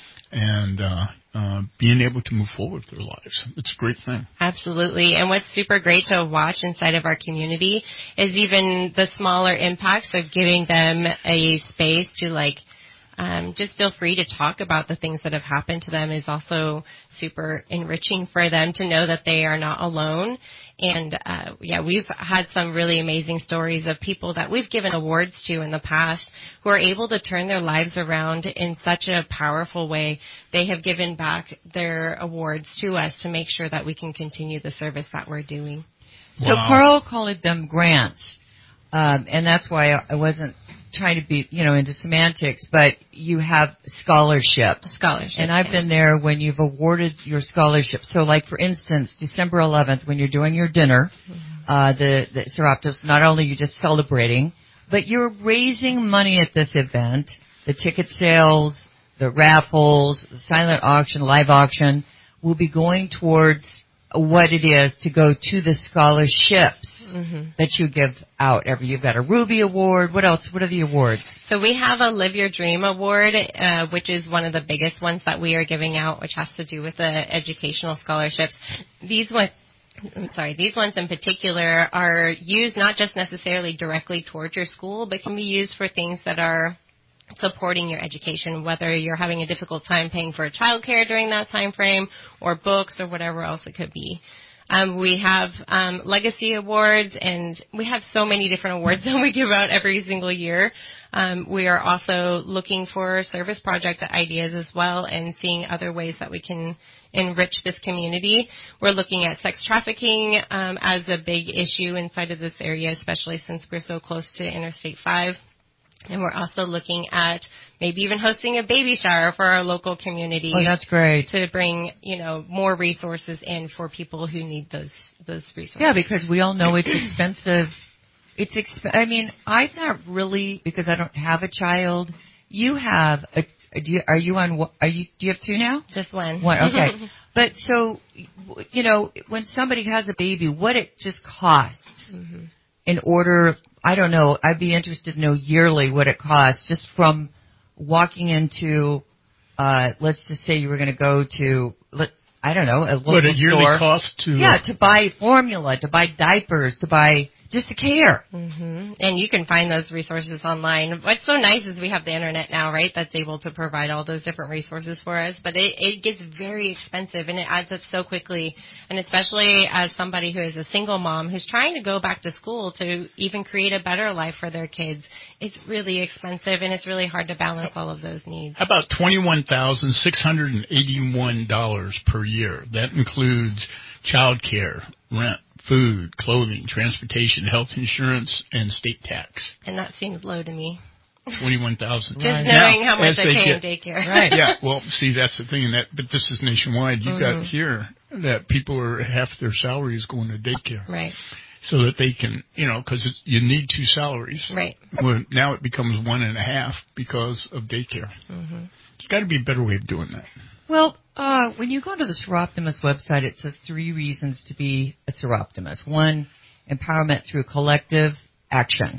and uh, uh, being able to move forward with their lives. It's a great thing. Absolutely. And what's super great to watch inside of our community is even the smaller impacts of giving them a space to, like, Um, just feel free to talk about the things that have happened to them is also super enriching for them to know that they are not alone. And, uh, yeah, we've had some really amazing stories of people that we've given awards to in the past who are able to turn their lives around in such a powerful way. They have given back their awards to us to make sure that we can continue the service that we're doing. So wow. Carl called them grants, um, and that's why I wasn't trying to be, you know, into semantics, but you have scholarships. Scholarships. And I've yeah. been there when you've awarded your scholarship. So, like, for instance, December eleventh, when you're doing your dinner, mm-hmm. uh, the, the Seroptimist, not only are you just celebrating, but you're raising money at this event. The ticket sales, the raffles, the silent auction, live auction will be going towards what it is to go to the scholarships mm-hmm. that you give out every. You've got a Ruby Award. What else? What are the awards? So we have a Live Your Dream Award, uh, which is one of the biggest ones that we are giving out, which has to do with the educational scholarships. These ones, I'm sorry, these ones in particular are used not just necessarily directly towards your school, but can be used for things that are supporting your education, whether you're having a difficult time paying for childcare during that time frame or books or whatever else it could be. Um, we have um, legacy awards, and we have so many different awards that we give out every single year. Um, we are also looking for service project ideas as well and seeing other ways that we can enrich this community. We're looking at sex trafficking um, as a big issue inside of this area, especially since we're so close to Interstate five. And we're also looking at maybe even hosting a baby shower for our local community. Oh, that's great. To bring, you know, more resources in for people who need those those resources. Yeah, because we all know it's expensive. It's exp- I mean, I'm not really, because I don't have a child. You have a, do you, are you on, are you, do you have two now? Just one. One, okay. But so, you know, when somebody has a baby, what it just costs mm-hmm. in order, I don't know, I'd be interested to know yearly what it costs just from walking into, uh, let's just say you were going to go to, let, I don't know, a local what, a yearly store. cost to? Yeah, to buy formula, to buy diapers, to buy just the care. Mm-hmm. And you can find those resources online. What's so nice is we have the internet now, right, that's able to provide all those different resources for us. But it, it gets very expensive, and it adds up so quickly. And especially as somebody who is a single mom who's trying to go back to school to even create a better life for their kids, it's really expensive, and it's really hard to balance all of those needs. How about twenty-one thousand six hundred eighty-one dollars per year? That includes child care, rent, food, clothing, transportation, health insurance, and state tax. And that seems low to me. Twenty-one thousand. Just right. knowing now, how much I pay get, in daycare. Right. Yeah. Well, see, that's the thing. In that, but this is nationwide. You mm-hmm. got here that people are half their salaries going to daycare. Right. So that they can, you know, because you need two salaries. Right. Well, now it becomes one and a half because of daycare. Mm-hmm. There's got to be a better way of doing that. Well, uh, when you go to the Seroptimist website, it says three reasons to be a Seroptimist. One, empowerment through collective action.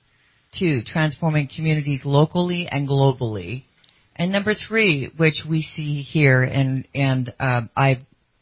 Two, transforming communities locally and globally. And number three, which we see here, and, and uh, I've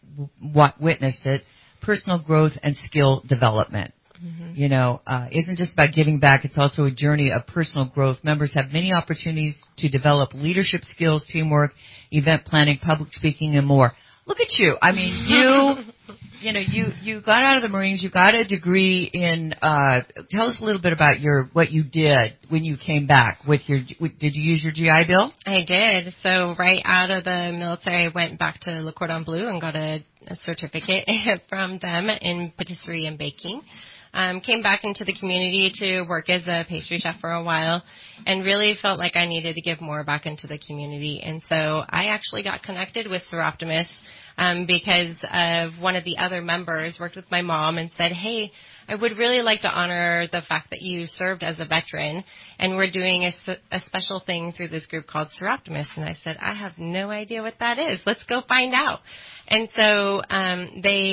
w- witnessed it, personal growth and skill development. Mm-hmm. You know, uh, isn't just about giving back. It's also a journey of personal growth. Members have many opportunities to develop leadership skills, teamwork, event planning, public speaking, and more. Look at you. I mean, you, you know, you, you got out of the Marines. You got a degree in, uh, tell us a little bit about your, what you did when you came back with your, with, did you use your G I Bill? I did. So right out of the military, I went back to Le Cordon Bleu and got a, a certificate from them in patisserie and baking. Um, came back into the community to work as a pastry chef for a while and really felt like I needed to give more back into the community. And so I actually got connected with Seroptimist um, because of one of the other members worked with my mom and said, hey, I would really like to honor the fact that you served as a veteran, and we're doing a, a special thing through this group called Seroptimist. And I said, I have no idea what that is. Let's go find out. And so um, they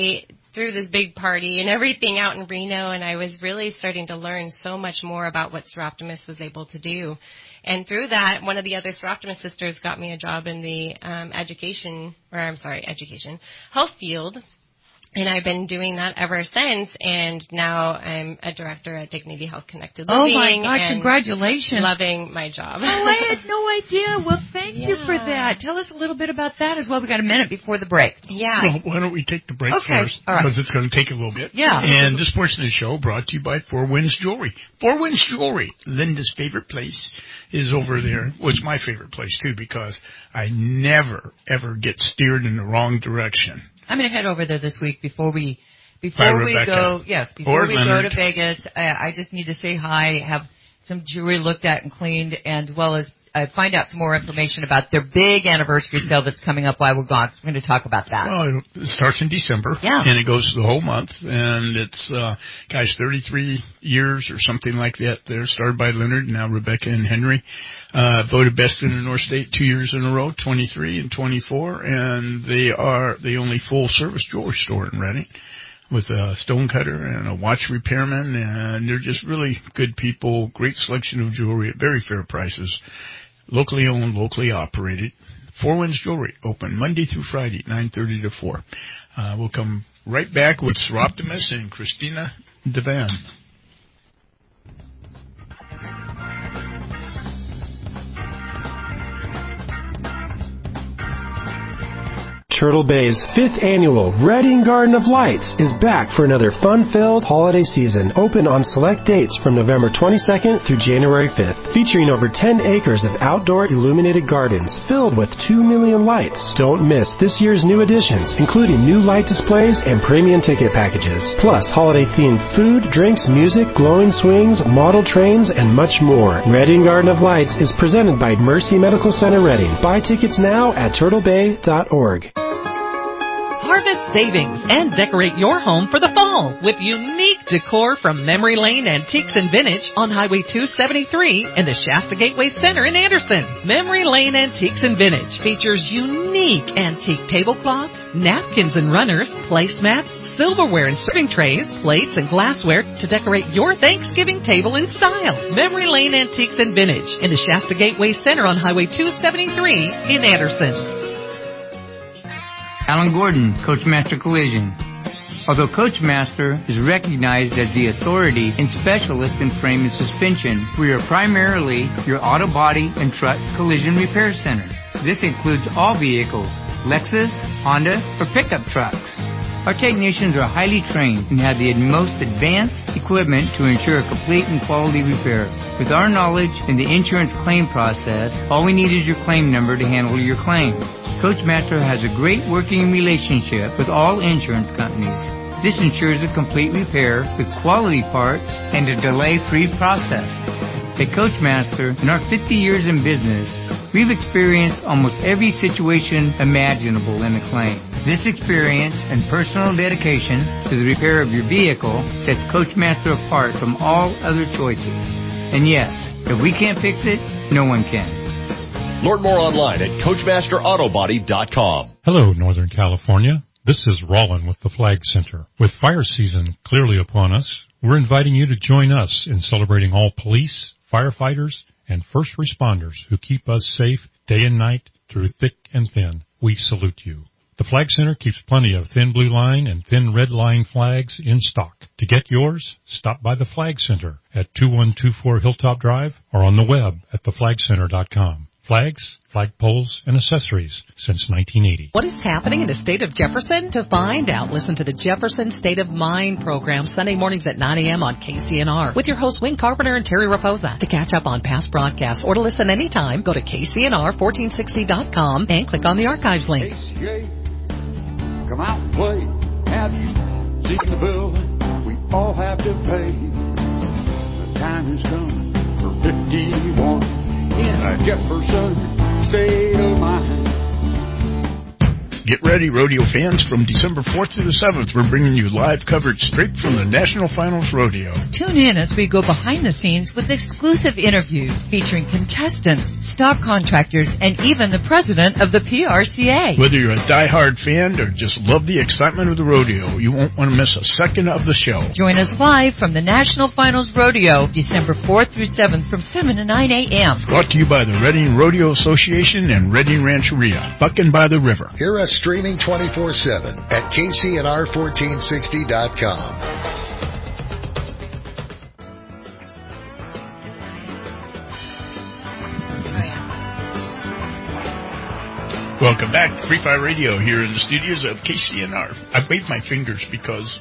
threw this big party and everything out in Reno, and I was really starting to learn so much more about what Soroptimist was able to do. And through that, one of the other Soroptimist sisters got me a job in the um, education, or I'm sorry, education, health field. And I've been doing that ever since, and now I'm a director at Dignity Health Connected Living. Oh, my God, and congratulations. Loving my job. Oh, I had no idea. Well, thank yeah. you for that. Tell us a little bit about that as well. We got a minute before the break. Yeah. Well, why don't we take the break okay. first, All right. because it's going to take a little bit. Yeah. And this portion of the show brought to you by Four Winds Jewelry. Four Winds Jewelry, Linda's favorite place, is over there. Well, it's my favorite place, too, because I never, ever get steered in the wrong direction. I'm going to head over there this week before we... Before we go, yes, before we go to Vegas, uh, I just need to say hi, have some jewelry looked at and cleaned, and as well as uh, find out some more information about their big anniversary sale that's coming up while we're gone. So we're going to talk about that. Well, it starts in December, yeah. and it goes the whole month, and it's, uh, guys, thirty-three years or something like that. They're started by Leonard, now Rebecca and Henry. Uh, voted best in the North State two years in a row, twenty-three and twenty-four, and they are the only full-service jewelry store in Redding, with a stone cutter and a watch repairman, and they're just really good people, great selection of jewelry at very fair prices, locally owned, locally operated. Four Winds Jewelry, open Monday through Friday, nine thirty to four. Uh, we'll come right back with Soroptimist and Christina Devan. Turtle Bay's fifth annual Redding Garden of Lights is back for another fun-filled holiday season, open on select dates from November twenty-second through January fifth, featuring over ten acres of outdoor illuminated gardens filled with two million lights. Don't miss this year's new additions, including new light displays and premium ticket packages, plus holiday-themed food, drinks, music, glowing swings, model trains, and much more. Redding Garden of Lights is presented by Mercy Medical Center Redding. Buy tickets now at turtle bay dot org. Harvest savings and decorate your home for the fall with unique decor from Memory Lane Antiques and Vintage on Highway two seventy-three in the Shasta Gateway Center in Anderson. Memory Lane Antiques and Vintage features unique antique tablecloths, napkins and runners, placemats, silverware and serving trays, plates and glassware to decorate your Thanksgiving table in style. Memory Lane Antiques and Vintage in the Shasta Gateway Center on Highway two seventy-three in Anderson. Alan Gordon, Coachmaster Collision. Although Coachmaster is recognized as the authority and specialist in frame and suspension, we are primarily your auto body and truck collision repair center. This includes all vehicles, Lexus, Honda, or pickup trucks. Our technicians are highly trained and have the most advanced equipment to ensure a complete and quality repair. With our knowledge in the insurance claim process, all we need is your claim number to handle your claim. Coachmaster has a great working relationship with all insurance companies. This ensures a complete repair with quality parts and a delay-free process. At Coachmaster, in our fifty years in business, we've experienced almost every situation imaginable in a claim. This experience and personal dedication to the repair of your vehicle sets Coachmaster apart from all other choices. And yes, if we can't fix it, no one can. Learn more online at coachmaster auto body dot com. Hello, Northern California. This is Rollin with the Flag Center. With fire season clearly upon us, we're inviting you to join us in celebrating all police, firefighters, and first responders who keep us safe day and night through thick and thin. We salute you. The Flag Center keeps plenty of thin blue line and thin red line flags in stock. To get yours, stop by the Flag Center at two one two four Hilltop Drive or on the web at the flag center dot com. Flags, flagpoles, and accessories since nineteen eighty. What is happening in the state of Jefferson? To find out, listen to the Jefferson State of Mind program Sunday mornings at nine a.m. on K C N R with your hosts Wayne Carpenter and Terry Raposa. To catch up on past broadcasts or to listen anytime, go to K C N R fourteen sixty dot com and click on the archives link. K C A, come out and play. Have you seen the bill we all have to pay? The time has come for fifty-one. In a Jefferson state of mind. Get ready, rodeo fans. From December fourth to the seventh, we're bringing you live coverage straight from the National Finals Rodeo. Tune in as we go behind the scenes with exclusive interviews featuring contestants, stock contractors, and even the president of the P R C A. Whether you're a diehard fan or just love the excitement of the rodeo, you won't want to miss a second of the show. Join us live from the National Finals Rodeo, December fourth through seventh from seven to nine a.m. Brought to you by the Reading Rodeo Association and Reading Rancheria, bucking by the river. Hear us streaming twenty-four seven at K C N R fourteen sixty dot com. Welcome back to Free Fire Radio here in the studios of K C N R. I waved my fingers because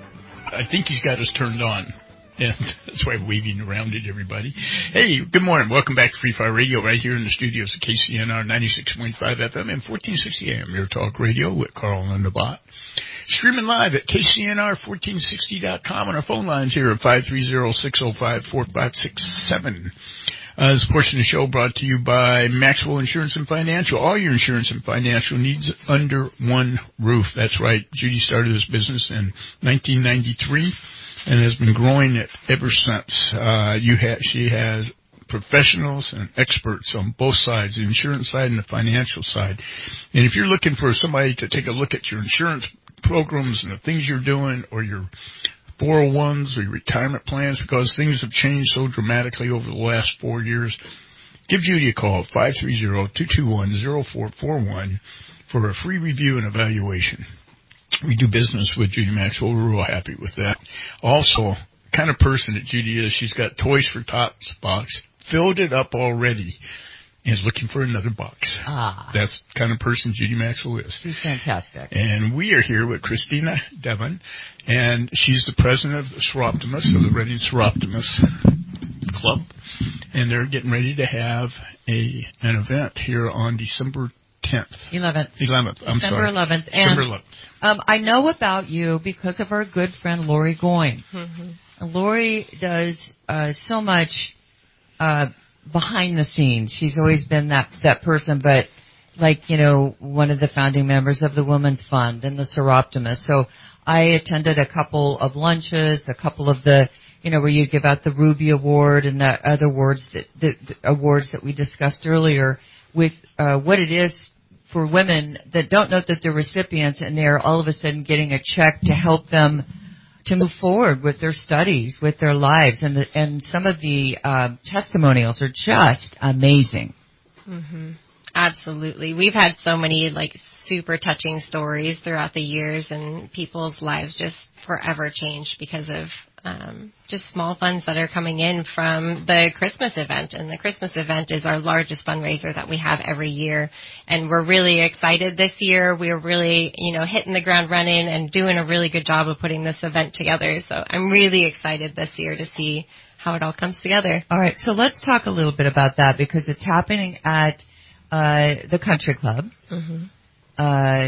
I think he's got us turned on. And that's why I'm waving around at everybody. Hey, good morning. Welcome back to Free Fire Radio right here in the studios of K C N R ninety-six point five F M and fourteen sixty A M. Your talk radio with Carl and the Bot. Streaming live at K C N R fourteen sixty dot com on our phone lines here at five three zero, six zero five, four five six seven. Uh, this portion of the show brought to you by Maxwell Insurance and Financial. All your insurance and financial needs under one roof. That's right. Judy started this business in nineteen ninety-three. And has been growing it ever since. Uh, you ha- she has professionals and experts on both sides, the insurance side and the financial side. And if you're looking for somebody to take a look at your insurance programs and the things you're doing, or your four oh ones or your retirement plans, because things have changed so dramatically over the last four years, give Judy a call, five three zero, two two one, zero four four one, for a free review and evaluation. We do business with Judy Maxwell. We're real happy with that. Also, kind of person that Judy is, she's got Toys for Tots box, filled it up already, and is looking for another box. Ah. That's the kind of person Judy Maxwell is. She's fantastic. And we are here with Christina Devon, and she's the president of the Soroptimist, of the Reading Soroptimist Club. And they're getting ready to have a an event here on December tenth. eleventh. eleventh. I'm December sorry. eleventh. December and, eleventh. Um, I know about you because of our good friend Lori Goyne. Mm-hmm. And Lori does uh, so much uh, behind the scenes. She's always been that that person, but like, you know, one of the founding members of the Women's Fund and the Soroptimist. So I attended a couple of lunches, a couple of the, you know, where you give out the Ruby Award and the other awards that the, the awards that we discussed earlier, with uh, what it is for women that don't know that they're recipients, and they're all of a sudden getting a check to help them to move forward with their studies, with their lives. And the, and some of the uh, testimonials are just amazing. Mm-hmm. Absolutely. We've had so many, like, super touching stories throughout the years, and people's lives just forever changed because of um, just small funds that are coming in from the Christmas event. And the Christmas event is our largest fundraiser that we have every year. And we're really excited this year. We're really, you know, hitting the ground running and doing a really good job of putting this event together. So I'm really excited this year to see how it all comes together. All right. So let's talk a little bit about that, because it's happening at uh, the Country Club. Mm-hmm. Uh,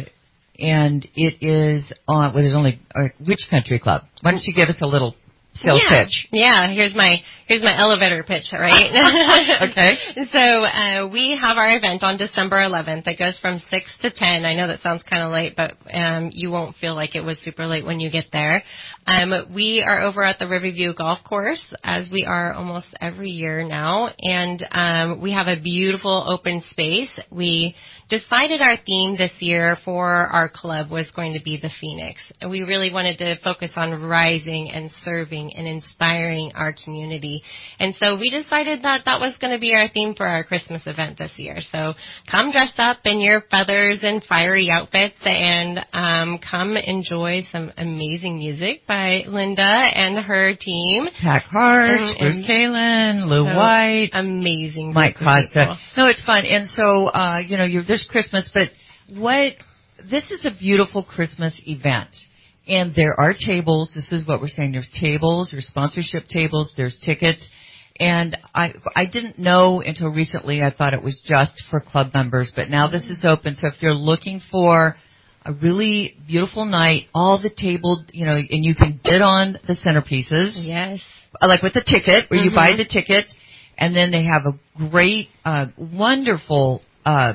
and it is on, well, there's only, uh, which country club? Why don't you give us a little sales yeah. pitch? Yeah, here's my, here's my elevator pitch, right? Okay. So, uh, we have our event on December eleventh. It goes from six to ten. I know that sounds kind of late, but, um, you won't feel like it was super late when you get there. Um, we are over at the Riverview Golf Course, as we are almost every year now. And, um, we have a beautiful open space. We decided our theme this year for our club was going to be the Phoenix. And we really wanted to focus on rising and serving and inspiring our community. And so we decided that that was going to be our theme for our Christmas event this year. So come dressed up in your feathers and fiery outfits, and um, come enjoy some amazing music by Linda and her team. Pat Hart, and, Bruce and Kalin, Lou so White. Amazing. Mike Costa. People. No, it's fun. And so, uh, you know, you're, there's Christmas, but what, this is a beautiful Christmas event. And there are tables. This is what we're saying. There's tables, there's sponsorship tables, there's tickets. And I, I didn't know until recently. I thought it was just for club members, but now this is open. So if you're looking for a really beautiful night, all the table, you know, and you can bid on the centerpieces. Yes. Like with the ticket, where mm-hmm. you buy the tickets, and then they have a great, uh, wonderful, uh,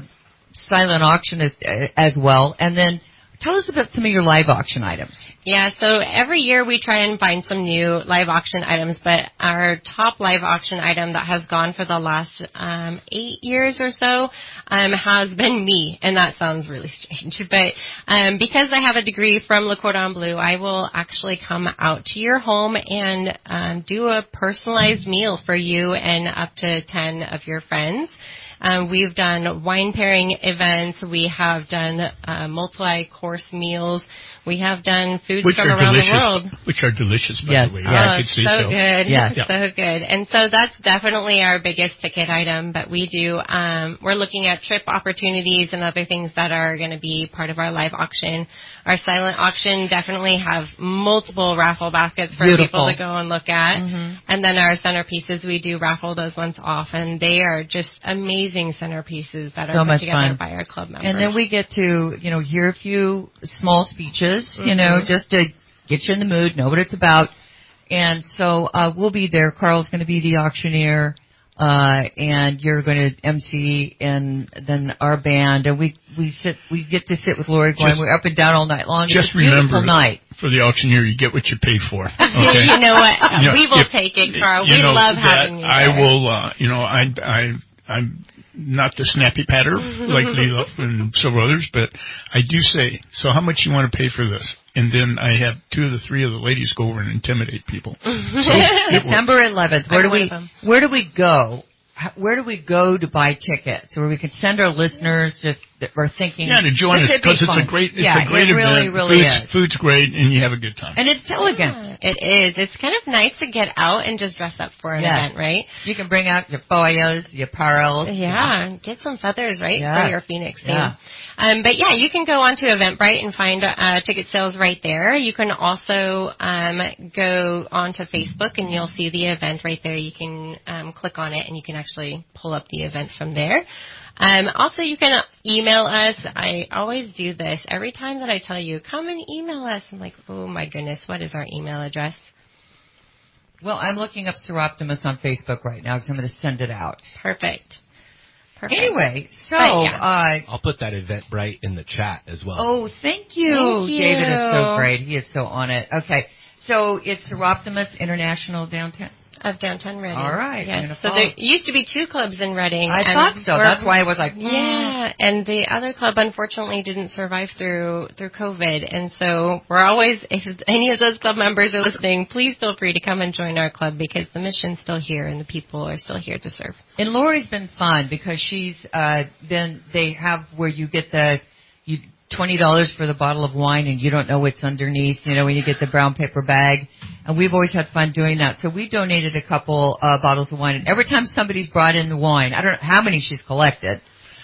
silent auction as, as well. And then tell us about some of your live auction items. Yeah, so every year we try and find some new live auction items, but our top live auction item that has gone for the last um, eight years or so um, has been me, and that sounds really strange. But um, because I have a degree from Le Cordon Bleu, I will actually come out to your home and um, do a personalized meal for you and up to ten of your friends. Um, we've done wine pairing events. We have done uh, multi-course meals. We have done foods which from are around delicious, the world. Which are delicious, by yes. the way. Oh, Yeah, I could see so. so. good. Yes. So good. And so that's definitely our biggest ticket item. But we do, um, we're looking at trip opportunities and other things that are going to be part of our live auction. Our silent auction definitely have multiple raffle baskets for Beautiful. people to go and look at. Mm-hmm. And then our centerpieces, we do raffle those ones off. And they are just amazing centerpieces that So are put much together fun. by our club members. And then we get to, you know, hear a few small speeches, mm-hmm. you know, just to get you in the mood, know what it's about. And so uh, we'll be there. Carl's going to be the auctioneer, uh, and you're going to M C, and then our band. And we we sit, we get to sit with Lori going. We're up and down all night long. Just it's a beautiful remember, night. For the auctioneer, you get what you pay for. Okay? You know what? You know, we will if, take it, Carl. You We know, love that having you I there. will, uh, you know, I, I, I'm not the snappy patter like Leela and several others, but I do say, so how much you want to pay for this? And then I have two of the three of the ladies go over and intimidate people. So December eleventh. Where I'm do one we of them. where do we go? How- Where do we go to buy tickets? Where we can send our listeners just that are thinking, yeah, to join us this would be because it's fun. a great, it's yeah, a great it really, event. really food's, is. food's great, and you have a good time. And it's elegant. Yeah, it is. It's kind of nice to get out and just dress up for an Yeah. event, right? You can bring out your foils, your pearls. Yeah, get some feathers, right, Yeah. for your Phoenix theme. Yeah. Um, but yeah, you can go onto Eventbrite and find uh, ticket sales right there. You can also um, go onto Facebook and you'll see the event right there. You can um, click on it and you can actually pull up the event from there. Um, also, you can email us. I always do this. Every time that I tell you, come and email us, I'm like, oh my goodness, what is our email address? Well, I'm looking up Seroptimus on Facebook right now because I'm going to send it out. Perfect. Perfect. Anyway, so But, yeah. uh, I'll put that Eventbrite in the chat as well. oh, thank you. Thank you. David is so great. He is so on it. Okay, so it's Seroptimus International Downtown. Of downtown Reading. All right, I'm Yes. gonna So follow. there used to be two clubs in Reading. I and thought so. we're- That's why I was like, mm. yeah. And the other club unfortunately didn't survive through through COVID. And so we're always, if any of those club members are listening, please feel free to come and join our club because the mission's still here and the people are still here to serve. And Lori's been fun because she's uh, been. They have where you get the you twenty dollars for the bottle of wine and you don't know what's underneath. You know when you get the brown paper bag. And we've always had fun doing that. So we donated a couple uh, bottles of wine. And every time somebody's brought in the wine, I don't know how many she's collected,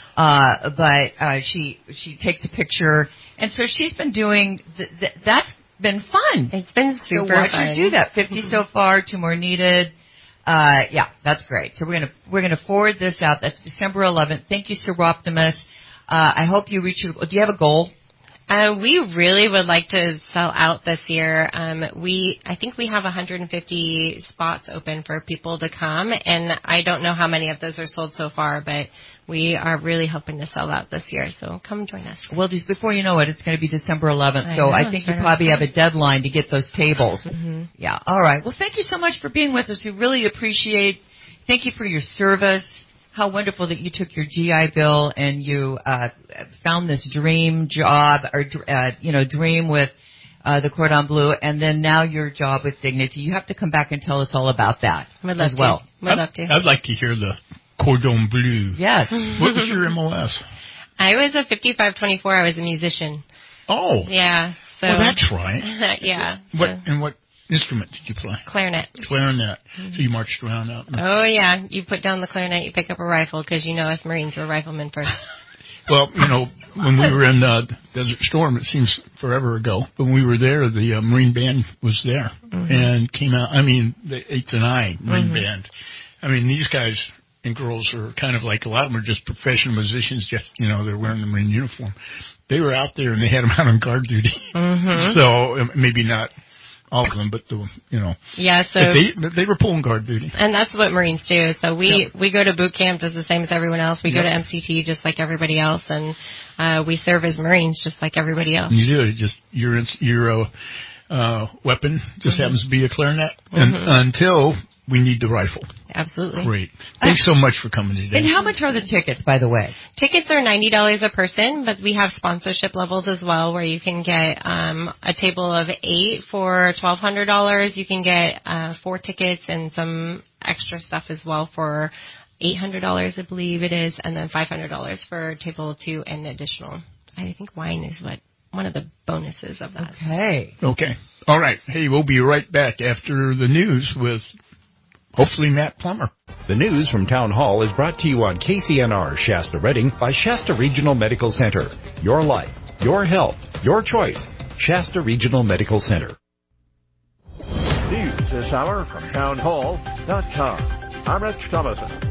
uh, but uh, she she takes a picture. And so she's been doing th- th- that's been fun. It's been super so watch fun. her do that. Fifty so far, two more needed. Uh, yeah, that's great. So we're gonna we're gonna forward this out. That's December eleventh. Thank you, Seroptimus. Uh, I hope you reach your. Do you have a goal? Uh, we really would like to sell out this year. Um, we, I think we have one hundred fifty spots open for people to come, and I don't know how many of those are sold so far, but we are really hoping to sell out this year. So come join us. Well, just before you know it, it's going to be December eleventh. I So know, I think you sure. probably have a deadline to get those tables. Mm-hmm. Yeah. All right. Well, thank you so much for being with us. We really appreciate. Thank you for your service. How wonderful that you took your G I Bill and you uh, found this dream job or uh, you know dream with uh, the Cordon Bleu, and then now your job with Dignity. You have to come back and tell us all about that Would love as well. to. Would love to. I'd like to hear the Cordon Bleu. Yes. What was your M O S? I was a fifty-five twenty-four. I was a musician. Oh. Yeah. So. Well, that's right. yeah. What so. and what instrument did you play? Clarinet. Clarinet. So you marched around out. And Oh yeah, you put down the clarinet, you pick up a rifle because you know us Marines were riflemen first. Well, you know, when we were in uh, Desert Storm, it seems forever ago. When we were there, the uh, Marine Band was there Mm-hmm. and came out. I mean, the eight to nine Marine Mhm. Band. I mean, these guys and girls are kind of like a lot of them are just professional musicians. Just you know, they're wearing the Marine uniform. They were out there and they had them out on guard duty. Mhm. So um, maybe not all of them, but the, you know. Yeah, so. But they, they were pulling guard duty. And that's what Marines do. So we, Yep. we go to boot camp just the same as everyone else. We Yep. go to M C T just like everybody else. And, uh, we serve as Marines just like everybody else. You do. Just, your, your, uh, uh, weapon just mm-hmm. happens to be a clarinet mm-hmm. and, until we need the rifle. Absolutely. Great. Thanks so much for coming today. And how much are the tickets, by the way? Tickets are ninety dollars a person, but we have sponsorship levels as well where you can get um, a table of eight for twelve hundred dollars. You can get uh, four tickets and some extra stuff as well for eight hundred dollars, I believe it is, and then five hundred dollars for table two and additional. I think wine is what one of the bonuses of that. Okay. Okay. All right. Hey, we'll be right back after the news with hopefully Matt Plummer. The news from Town Hall is brought to you on K C N R Shasta Redding by Shasta Regional Medical Center. Your life, your health, your choice. Shasta Regional Medical Center. News this hour from town hall dot com. I'm Rich Thomason.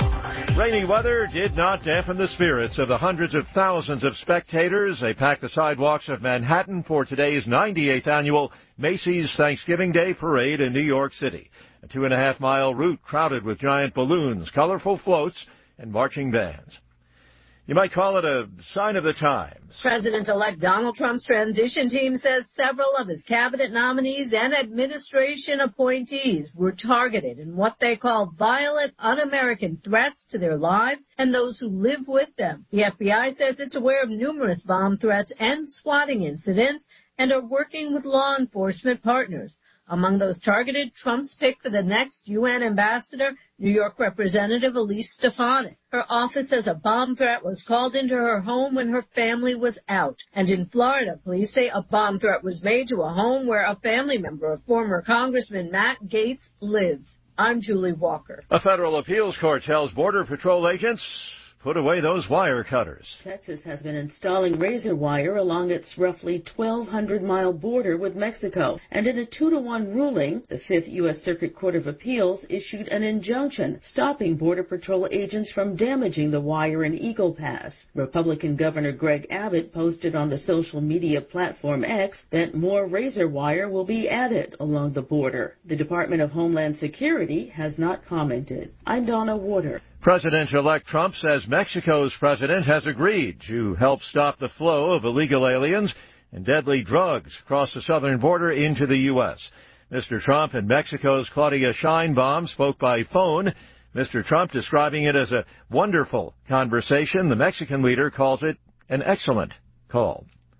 Rainy weather did not dampen the spirits of the hundreds of thousands of spectators. They packed the sidewalks of Manhattan for today's ninety-eighth annual Macy's Thanksgiving Day Parade in New York City. A two and a half mile route crowded with giant balloons, colorful floats, and marching bands. You might call it a sign of the times. President-elect Donald Trump's transition team says several of his cabinet nominees and administration appointees were targeted in what they call violent, un-American threats to their lives and those who live with them. The F B I says it's aware of numerous bomb threats and swatting incidents and are working with law enforcement partners. Among those targeted, Trump's pick for the next U N ambassador, New York Representative Elise Stefanik. Her office says a bomb threat was called into her home when her family was out. And in Florida, police say a bomb threat was made to a home where a family member of former Congressman Matt Gaetz lives. I'm Julie Walker. A federal appeals court tells Border Patrol agents, put away those wire cutters. Texas has been installing razor wire along its roughly twelve hundred mile border with Mexico. And in a two to one ruling, the Fifth U S Circuit Court of Appeals issued an injunction stopping Border Patrol agents from damaging the wire in Eagle Pass. Republican Governor Greg Abbott posted on the social media platform X that more razor wire will be added along the border. The Department of Homeland Security has not commented. I'm Donna Warder. President-elect Trump says Mexico's president has agreed to help stop the flow of illegal aliens and deadly drugs across the southern border into the U S. Mister Trump and Mexico's Claudia Sheinbaum spoke by phone. Mister Trump describing it as a wonderful conversation. The Mexican leader calls it an excellent call.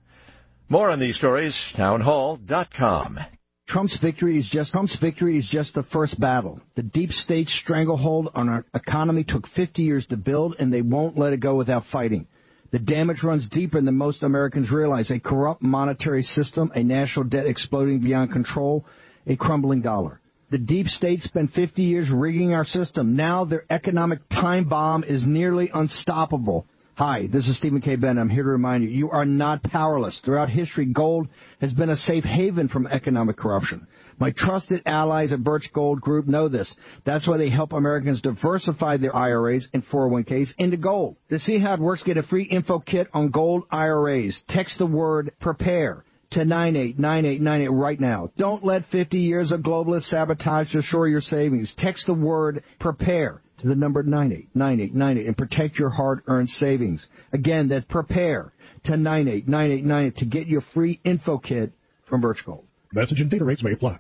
More on these stories, town hall dot com. Trump's victory is just Trump's victory is just the first battle. The deep state stranglehold on our economy took fifty years to build, and they won't let it go without fighting. The damage runs deeper than most Americans realize. A corrupt monetary system, a national debt exploding beyond control, a crumbling dollar. The deep state spent fifty years rigging our system. Now their economic time bomb is nearly unstoppable. Hi, this is Stephen K. Bennett. I'm here to remind you, you are not powerless. Throughout history, gold has been a safe haven from economic corruption. My trusted allies at Birch Gold Group know this. That's why they help Americans diversify their I R As and four oh one k's into gold. To see how it works, get a free info kit on gold I R As. Text the word PREPARE to nine eight nine eight nine eight right now. Don't let fifty years of globalist sabotage destroy your savings. Text the word PREPARE to the number nine eight nine eight nine eight and protect your hard-earned savings. Again, that's PREPARE to nine eight nine eight nine eight to get your free info kit from Birch Gold. Message and data rates may apply.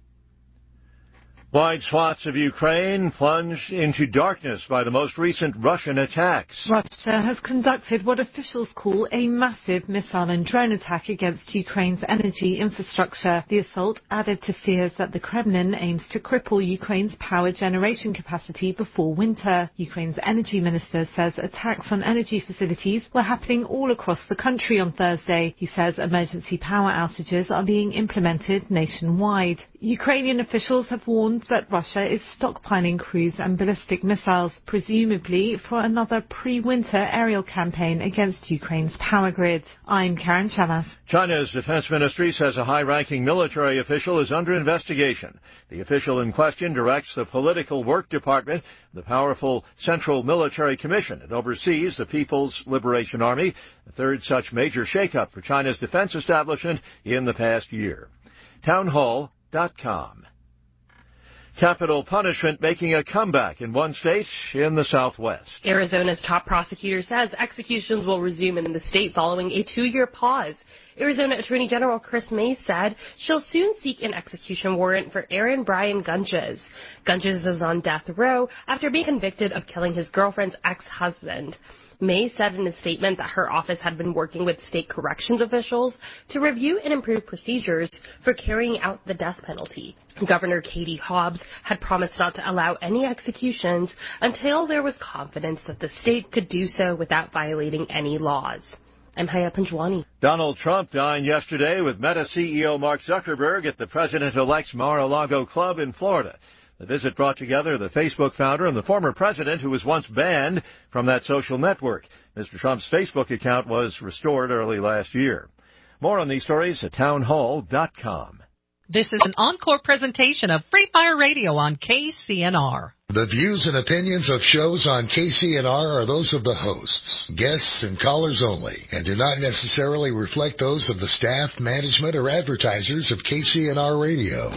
Wide swaths of Ukraine plunged into darkness by the most recent Russian attacks. Russia has conducted what officials call a massive missile and drone attack against Ukraine's energy infrastructure. The assault added to fears that the Kremlin aims to cripple Ukraine's power generation capacity before winter. Ukraine's energy minister says attacks on energy facilities were happening all across the country on Thursday. He says emergency power outages are being implemented nationwide. Ukrainian officials have warned that Russia is stockpiling cruise and ballistic missiles, presumably for another pre-winter aerial campaign against Ukraine's power grid. I'm Karen Chamas. China's defense ministry says a high-ranking military official is under investigation. The official in question directs the Political Work Department, the powerful Central Military Commission. It oversees the People's Liberation Army, the third such major shakeup for China's defense establishment in the past year. town hall dot com. Capital punishment making a comeback in one state in the Southwest. Arizona's top prosecutor says executions will resume in the state following a two-year pause. Arizona Attorney General Chris Mays said she'll soon seek an execution warrant for Aaron Brian Gunges. Gunges is on death row after being convicted of killing his girlfriend's ex-husband. May said in a statement that her office had been working with state corrections officials to review and improve procedures for carrying out the death penalty. Governor Katie Hobbs had promised not to allow any executions until there was confidence that the state could do so without violating any laws. I'm Haya Panjwani. Donald Trump dined yesterday with Meta C E O Mark Zuckerberg at the President-elect's Mar-a-Lago Club in Florida. The visit brought together the Facebook founder and the former president who was once banned from that social network. Mister Trump's Facebook account was restored early last year. More on these stories at townhall dot com. This is an encore presentation of Free Fire Radio on K C N R. The views and opinions of shows on K C N R are those of the hosts, guests, and callers only, and do not necessarily reflect those of the staff, management, or advertisers of K C N R Radio.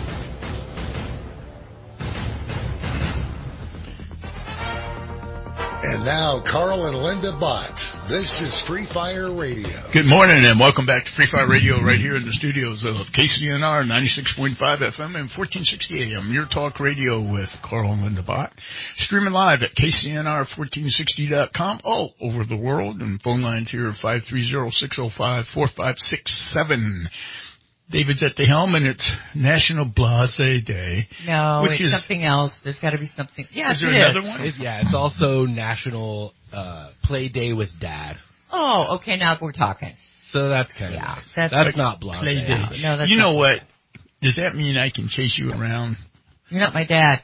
And now, Carl and Linda Bott. This is Free Fire Radio. Good morning and welcome back to Free Fire Radio right here in the studios of K C N R ninety-six point five F M and fourteen sixty A M. Your talk radio with Carl and Linda Bott. Streaming live at K C N R fourteen sixty dot com all over the world. And phone lines here are five three zero, six zero five, four five six seven. David's at the helm, and it's National Blase Day. No, which it's is, something else. There's got to be something. Yes, is there it another is. one? It, yeah, it's also National uh, Play Day with Dad. Oh, okay, now we're talking. So that's kind of yeah, nice. That's, that's not Blase Play Day. Yeah. No, that's you know not what? Does that mean I can chase you around? You're not my dad.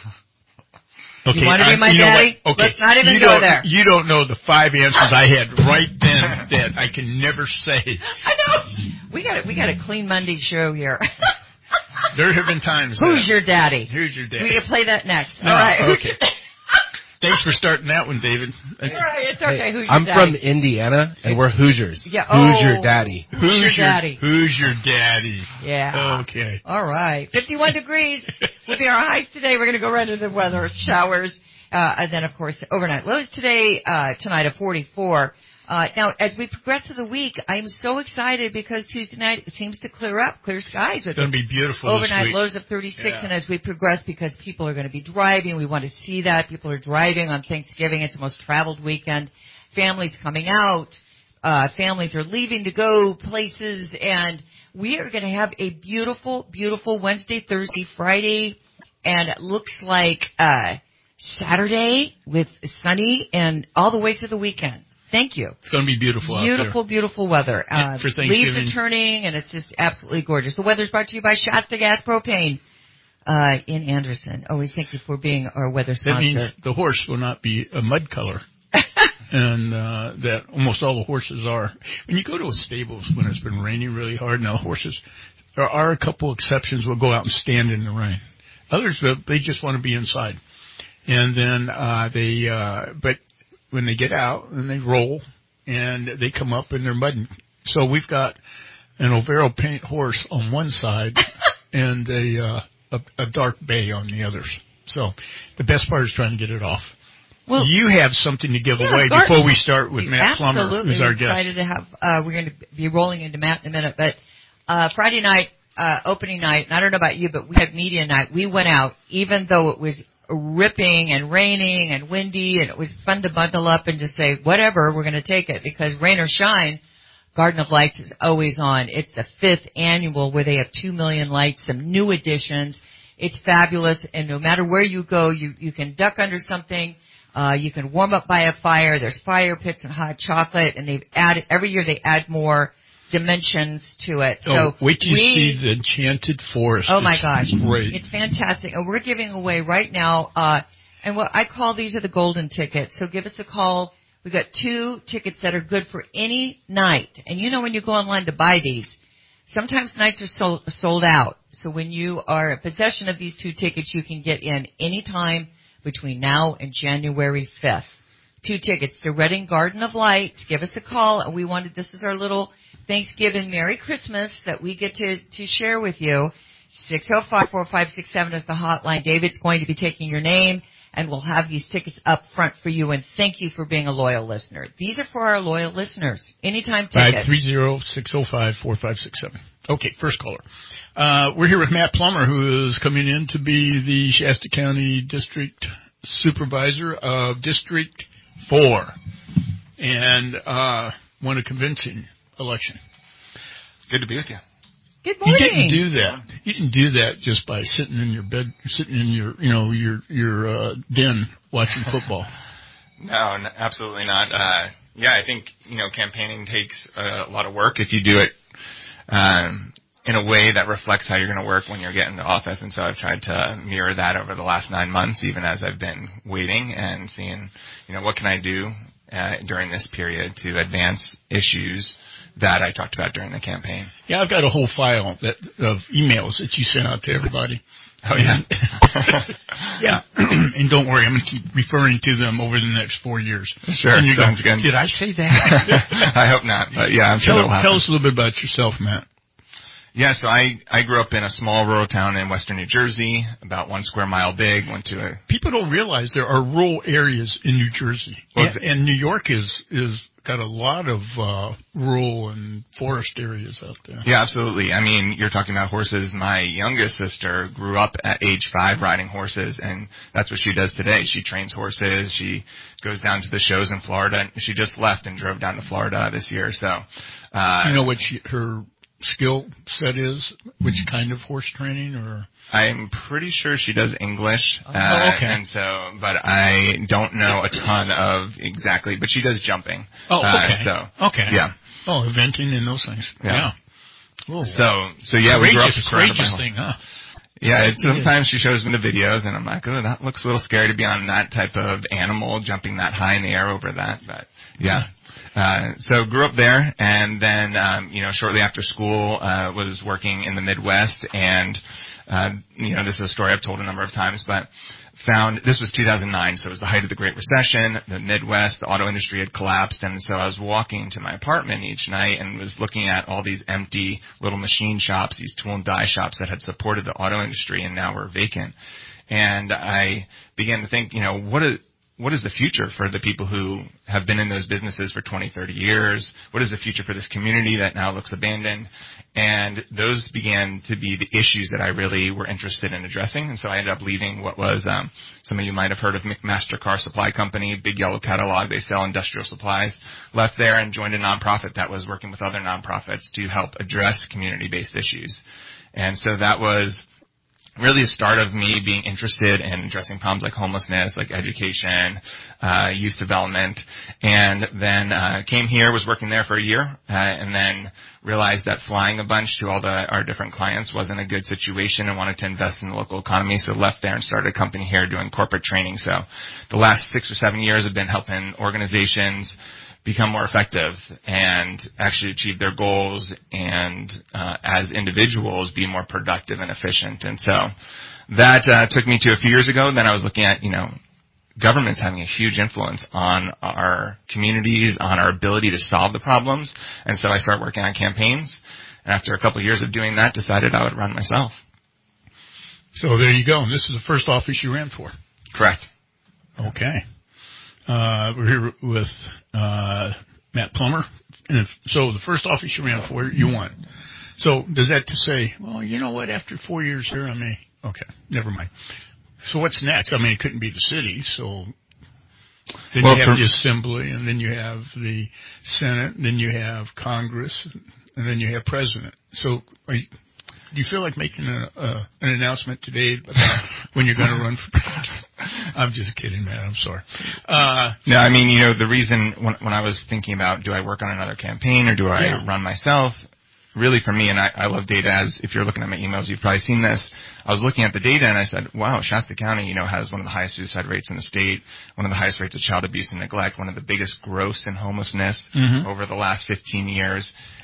Okay, you want to be my I, daddy? Okay. Let's not even you go there. You don't know the five answers I had right then that I can never say. I know. We got we got a clean Monday show here. There have been times. Who's that, your daddy? Who's your daddy? We can play that next. No, All right. Okay. Thanks for starting that one, David. All right, it's okay. Hey, Who's your I'm daddy? from Indiana, and we're Hoosiers. Yeah. Who's oh, your daddy? Who's, Who's your daddy? Who's your daddy? Yeah. Okay. All right. fifty-one degrees will be our highs today. We're going to go right into the weather, showers, uh, and then, of course, overnight lows today, uh, tonight at forty-four. Uh, now, as we progress through the week, I'm so excited because Tuesday night it seems to clear up, clear skies. It's going to be beautiful overnight this week. lows of thirty-six, yeah. and as we progress, because people are going to be driving, we want to see that. People are driving on Thanksgiving. It's the most traveled weekend. Families coming out. Uh, families are leaving to go places, and we are going to have a beautiful, beautiful Wednesday, Thursday, Friday, and it looks like uh, Saturday with sunny and all the way through the weekend. Thank you. It's going to be beautiful Beautiful, out there. beautiful weather. Yeah, Uh, for Thanksgiving. leaves are turning, and it's just absolutely gorgeous. The weather's brought to you by Shasta Gas Propane uh, in Anderson. Always thank you for being our weather sponsor. That means the horse will not be a mud color. And uh, that almost all the horses are. When you go to a stables when it's been raining really hard, now horses, there are a couple exceptions will go out and stand in the rain. Others, they just want to be inside. And then uh, they, uh, but when they get out and they roll and they come up and they're mudding. So we've got an Overo paint horse on one side and a, uh, a, a dark bay on the others. So the best part is trying to get it off. Well, you have something to give yeah, away Gart- before we start with Matt Plummer, Absolutely. who's our We're guest. excited to have, uh, we're going to be rolling into Matt in a minute, but, uh, Friday night, uh, opening night, and I don't know about you, but we had media night. We went out, even though it was ripping and raining and windy, and it was fun to bundle up and just say, whatever, we're going to take it, because rain or shine, Garden of Lights is always on. It's the fifth annual where they have two million lights, some new additions. It's fabulous, and no matter where you go, you, you can duck under something. Uh, you can warm up by a fire. There's fire pits and hot chocolate, and they've added, every year they add more dimensions to it. Oh, so wait till you we, see the Enchanted Forest. Oh my it's gosh. Great. It's fantastic. And we're giving away right now, uh, and what I call these are the golden tickets. So give us a call. We've got two tickets that are good for any night. And you know when you go online to buy these, sometimes nights are sold, sold out. So when you are in possession of these two tickets, you can get in any time between now and January fifth. Two tickets to Reading Garden of Light. Give us a call. And we wanted, this is our little Thanksgiving Merry Christmas that we get to, to share with you. six oh five, four five six seven is the hotline. David's going to be taking your name, and we'll have these tickets up front for you, and thank you for being a loyal listener. These are for our loyal listeners. Anytime ticket. five three zero, six oh five, four five six seven. Okay, first caller. Uh, we're here with Matt Plummer, who is coming in to be the Shasta County District Supervisor of District four, and uh, won a convincing election. Good to be with you. Good morning. You didn't do that. You didn't do that just by sitting in your bed, sitting in your, you know, your your uh, den watching football. No, n- absolutely not. Uh, yeah, I think, you know, campaigning takes a lot of work if you do it um, in a way that reflects how you're going to work when you're getting to office. And so I've tried to mirror that over the last nine months, even as I've been waiting and seeing, you know, what can I do uh, during this period to advance issues that I talked about during the campaign. Yeah, I've got a whole file that, of emails that you sent out to everybody. Oh, yeah. Yeah. And don't worry, I'm going to keep referring to them over the next four years. Sure, and sounds going, good. Did I say that? I hope not, but yeah, I'm sure tell, that'll happen. Tell us a little bit about yourself, Matt. Yeah, so I, I grew up in a small rural town in western New Jersey, about one square mile big. Went to a People don't realize there are rural areas in New Jersey. Well, and, and New York is is got a lot of uh, rural and forest areas out there. Yeah, absolutely. I mean, you're talking about horses. My youngest sister grew up at age five riding horses, and that's what she does today. She trains horses. She goes down to the shows in Florida. She just left and drove down to Florida this year. So, uh, you know what she, her skill set is? Which kind of horse training? Or I'm pretty sure she does English. Oh, uh, okay. And so, but I don't know a ton of exactly, but she does jumping. Oh, okay. Uh, so, okay. Yeah. Oh, eventing and those things. Yeah. Yeah. Oh, so, so yeah, we grew up courageous, surrounded by courageous horses. thing, huh? Yeah, it's, sometimes she shows me the videos, and I'm like, oh, that looks a little scary to be on that type of animal, jumping that high in the air over that. But, yeah. Uh, so grew up there, and then, um, you know, shortly after school, uh, was working in the Midwest, and, uh, you know, this is a story I've told a number of times, but found, this was two thousand nine, so it was the height of the Great Recession, the Midwest, the auto industry had collapsed, and so I was walking to my apartment each night and was looking at all these empty little machine shops, these tool and die shops that had supported the auto industry and now were vacant. And I began to think, you know, what is, what is the future for the people who have been in those businesses for twenty, thirty years? What is the future for this community that now looks abandoned? And those began to be the issues that I really were interested in addressing. And so I ended up leaving what was, um, some of you might have heard of McMaster Car Supply Company, big yellow catalog. They sell industrial supplies. Left there and joined a nonprofit that was working with other nonprofits to help address community-based issues. And so that was really the start of me being interested in addressing problems like homelessness, like education, uh, youth development, and then uh, came here, was working there for a year, uh, and then realized that flying a bunch to all the, our different clients wasn't a good situation and wanted to invest in the local economy, so left there and started a company here doing corporate training. So the last six or seven years have been helping organizations become more effective and actually achieve their goals and uh, as individuals be more productive and efficient. And so that uh, took me to a few years ago. Then I was looking at, you know, government's having a huge influence on our communities, on our ability to solve the problems. And so I started working on campaigns. And after a couple of years of doing that, decided I would run myself. So there you go. And this is the first office you ran for. Correct. Okay. Uh, we're here with uh, Matt Plummer. And if, so the first office you ran for, you won. So does that to say, well, you know what, after four years here, I may, okay, never mind. So what's next? I mean, it couldn't be the city, so then well, you have for, the Assembly, and then you have the Senate, and then you have Congress, and then you have President. So are you, do you feel like making a, uh, an announcement today about when you're going to run for president? I'm just kidding, man. I'm sorry. Uh, no, I mean, you know, the reason when, when I was thinking about do I work on another campaign or do I yeah. run myself, really for me, and I, I love data, as if you're looking at my emails, you've probably seen this. I was looking at the data and I said, wow, Shasta County, you know, has one of the highest suicide rates in the state, one of the highest rates of child abuse and neglect, one of the biggest growths in homelessness mm-hmm. over the last fifteen years.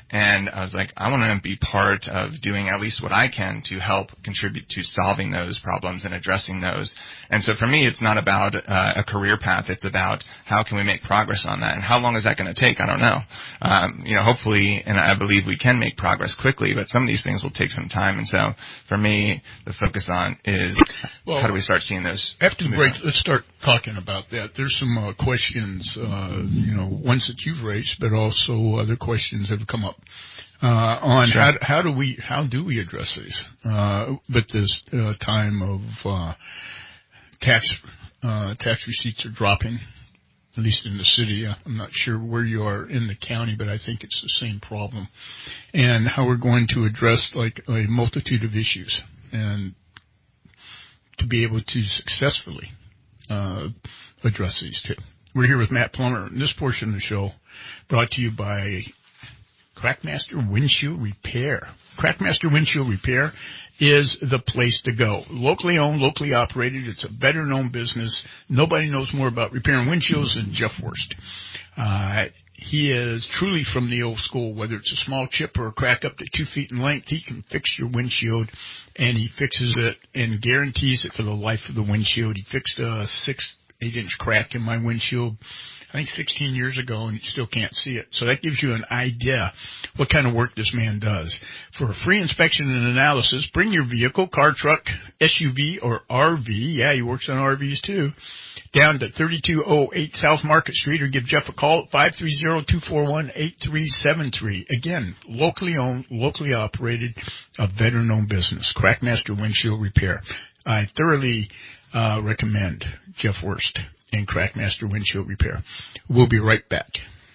And I was like, I want to be part of doing at least what I can to help contribute to solving those problems and addressing those. And so for me, it's not about uh, a career path. It's about how can we make progress on that. And how long is that going to take? I don't know. Um, you know, hopefully, and I believe we can make progress quickly, but some of these things will take some time. And so for me, the focus on is well, how do we start seeing those? After the break, on. Let's start talking about that. There's some uh, questions, uh, you know, ones that you've raised, but also other questions that have come up. Uh, on sure. how, how do we, how do we address these, uh, with this, uh, time of, uh, tax, uh, tax receipts are dropping, at least in the city. I'm not sure where you are in the county, but I think it's the same problem. And how we're going to address like a multitude of issues and to be able to successfully, uh, address these two. We're here with Matt Plummer. This portion of the show brought to you by Crackmaster Windshield Repair. Crackmaster Windshield Repair is the place to go. Locally owned, locally operated. It's a better-known business. Nobody knows more about repairing windshields than Jeff Wurst. Uh, he is truly from the old school. Whether it's a small chip or a crack up to two feet in length, he can fix your windshield, and he fixes it and guarantees it for the life of the windshield. He fixed a six, eight-inch crack in my windshield, I think sixteen years ago, and you still can't see it. So that gives you an idea what kind of work this man does. For a free inspection and analysis, bring your vehicle, car, truck, S U V, or R V. Yeah, he works on R Vs too. Down to thirty-two oh eight South Market Street, or give Jeff a call at five three zero, two four one, eight three seven three. Again, locally owned, locally operated, a veteran-owned business. Crackmaster Windshield Repair. I thoroughly uh, recommend Jeff Wurst and Crackmaster Windshield Repair. We'll be right back.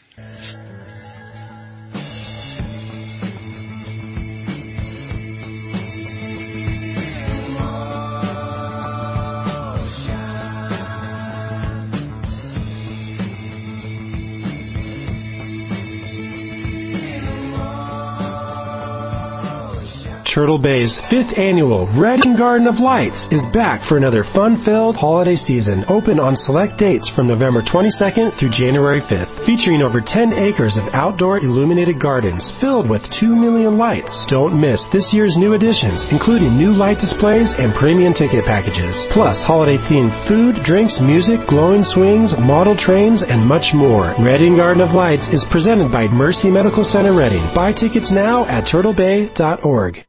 Turtle Bay's fifth annual Reading Garden of Lights is back for another fun-filled holiday season, open on select dates from November twenty-second through January fifth, featuring over ten acres of outdoor illuminated gardens filled with two million lights. Don't miss this year's new additions, including new light displays and premium ticket packages, plus holiday-themed food, drinks, music, glowing swings, model trains, and much more. Reading Garden of Lights is presented by Mercy Medical Center Reading. Buy tickets now at turtle bay dot org.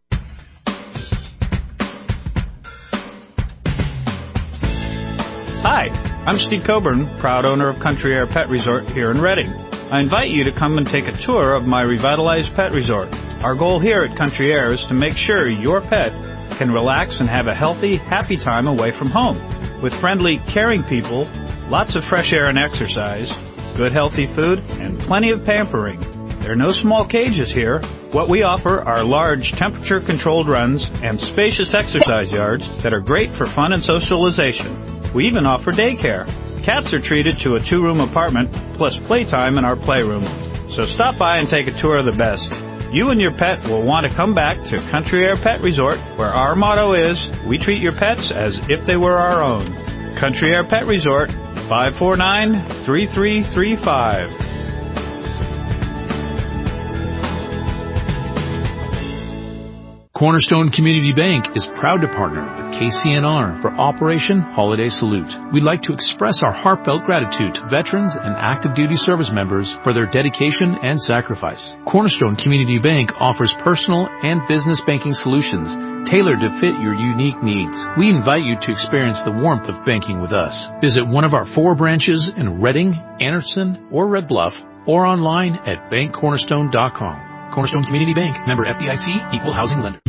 Hi, I'm Steve Coburn, proud owner of Country Air Pet Resort here in Reading. I invite you to come and take a tour of my revitalized pet resort. Our goal here at Country Air is to make sure your pet can relax and have a healthy, happy time away from home. With friendly, caring people, lots of fresh air and exercise, good healthy food, and plenty of pampering. There are no small cages here. What we offer are large temperature-controlled runs and spacious exercise yards that are great for fun and socialization. We even offer daycare. Cats are treated to a two-room apartment plus playtime in our playroom. So stop by and take a tour of the best. You and your pet will want to come back to Country Air Pet Resort, where our motto is, we treat your pets as if they were our own. Country Air Pet Resort, five four nine, three three three five. Cornerstone Community Bank is proud to partner with K C N R for Operation Holiday Salute. We'd like to express our heartfelt gratitude to veterans and active duty service members for their dedication and sacrifice. Cornerstone Community Bank offers personal and business banking solutions tailored to fit your unique needs. We invite you to experience the warmth of banking with us. Visit one of our four branches in Reading, Anderson, or Red Bluff, or online at bank cornerstone dot com. Cornerstone Community Bank, member F D I C, equal housing lender.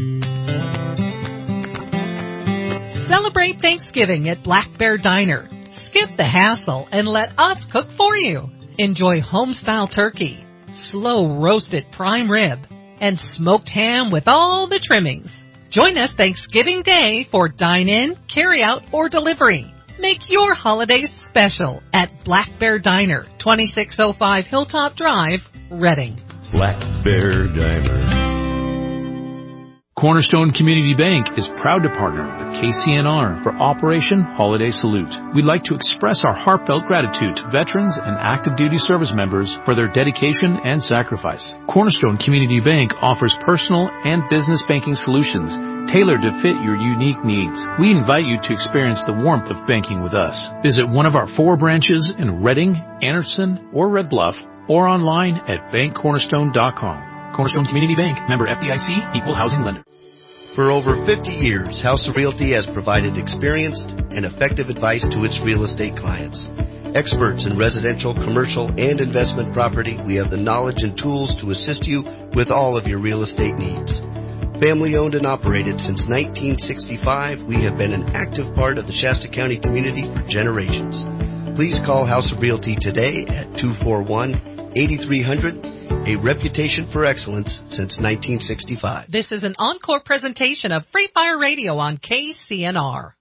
Celebrate Thanksgiving at Black Bear Diner. Skip the hassle and let us cook for you. Enjoy home-style turkey, slow-roasted prime rib, and smoked ham with all the trimmings. Join us Thanksgiving Day for dine-in, carry-out, or delivery. Make your holidays special at Black Bear Diner, twenty-six oh five Hilltop Drive, Reading. Black Bear Diner. Cornerstone Community Bank is proud to partner with K C N R for Operation Holiday Salute. We'd like to express our heartfelt gratitude to veterans and active duty service members for their dedication and sacrifice. Cornerstone Community Bank offers personal and business banking solutions tailored to fit your unique needs. We invite you to experience the warmth of banking with us. Visit one of our four branches in Reading, Anderson, or Red Bluff, or online at bank cornerstone dot com. Cornerstone Community Bank, member F D I C, equal housing lender. For over fifty years, House of Realty has provided experienced and effective advice to its real estate clients. Experts in residential, commercial, and investment property, we have the knowledge and tools to assist you with all of your real estate needs. Family owned and operated since nineteen sixty-five, we have been an active part of the Shasta County community for generations. Please call House of Realty today at two four one, eight three zero zero, a reputation for excellence since nineteen sixty-five. This is an encore presentation of Free Fire Radio on K C N R.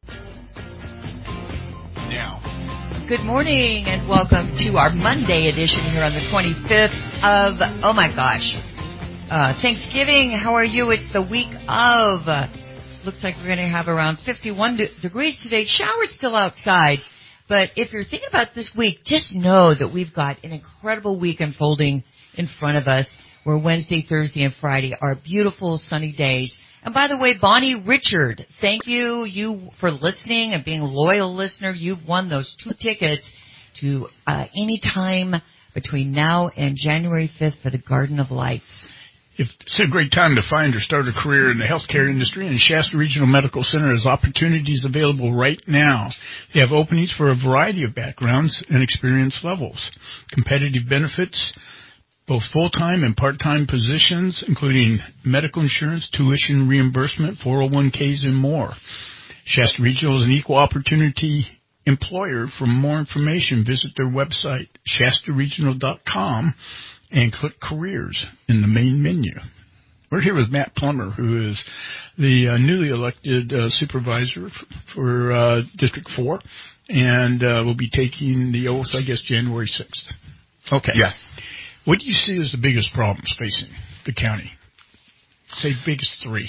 Now. Good morning and welcome to our Monday edition here on the twenty-fifth of, oh my gosh, uh, Thanksgiving. How are you? It's the week of, uh, looks like we're going to have around fifty-one de- degrees today. Showers still outside. But if you're thinking about this week, just know that we've got an incredible week unfolding in front of us, where Wednesday, Thursday, and Friday are beautiful sunny days. And by the way, Bonnie Richard, thank you you for listening and being a loyal listener. You've won those two tickets to uh, any time between now and January fifth for the Garden of Lights. It's a great time to find or start a career in the healthcare industry, and Shasta Regional Medical Center has opportunities available right now. They have openings for a variety of backgrounds and experience levels, competitive benefits, both full-time and part-time positions, including medical insurance, tuition reimbursement, four oh one k's, and more. Shasta Regional is an equal opportunity employer. For more information, visit their website, shasta regional dot com, and click Careers in the main menu. We're here with Matt Plummer, who is the uh, newly elected uh, supervisor f- for uh, District four, and uh, will be taking the oath, I guess, January sixth. Okay. Yes. What do you see as the biggest problems facing the county? Say biggest three.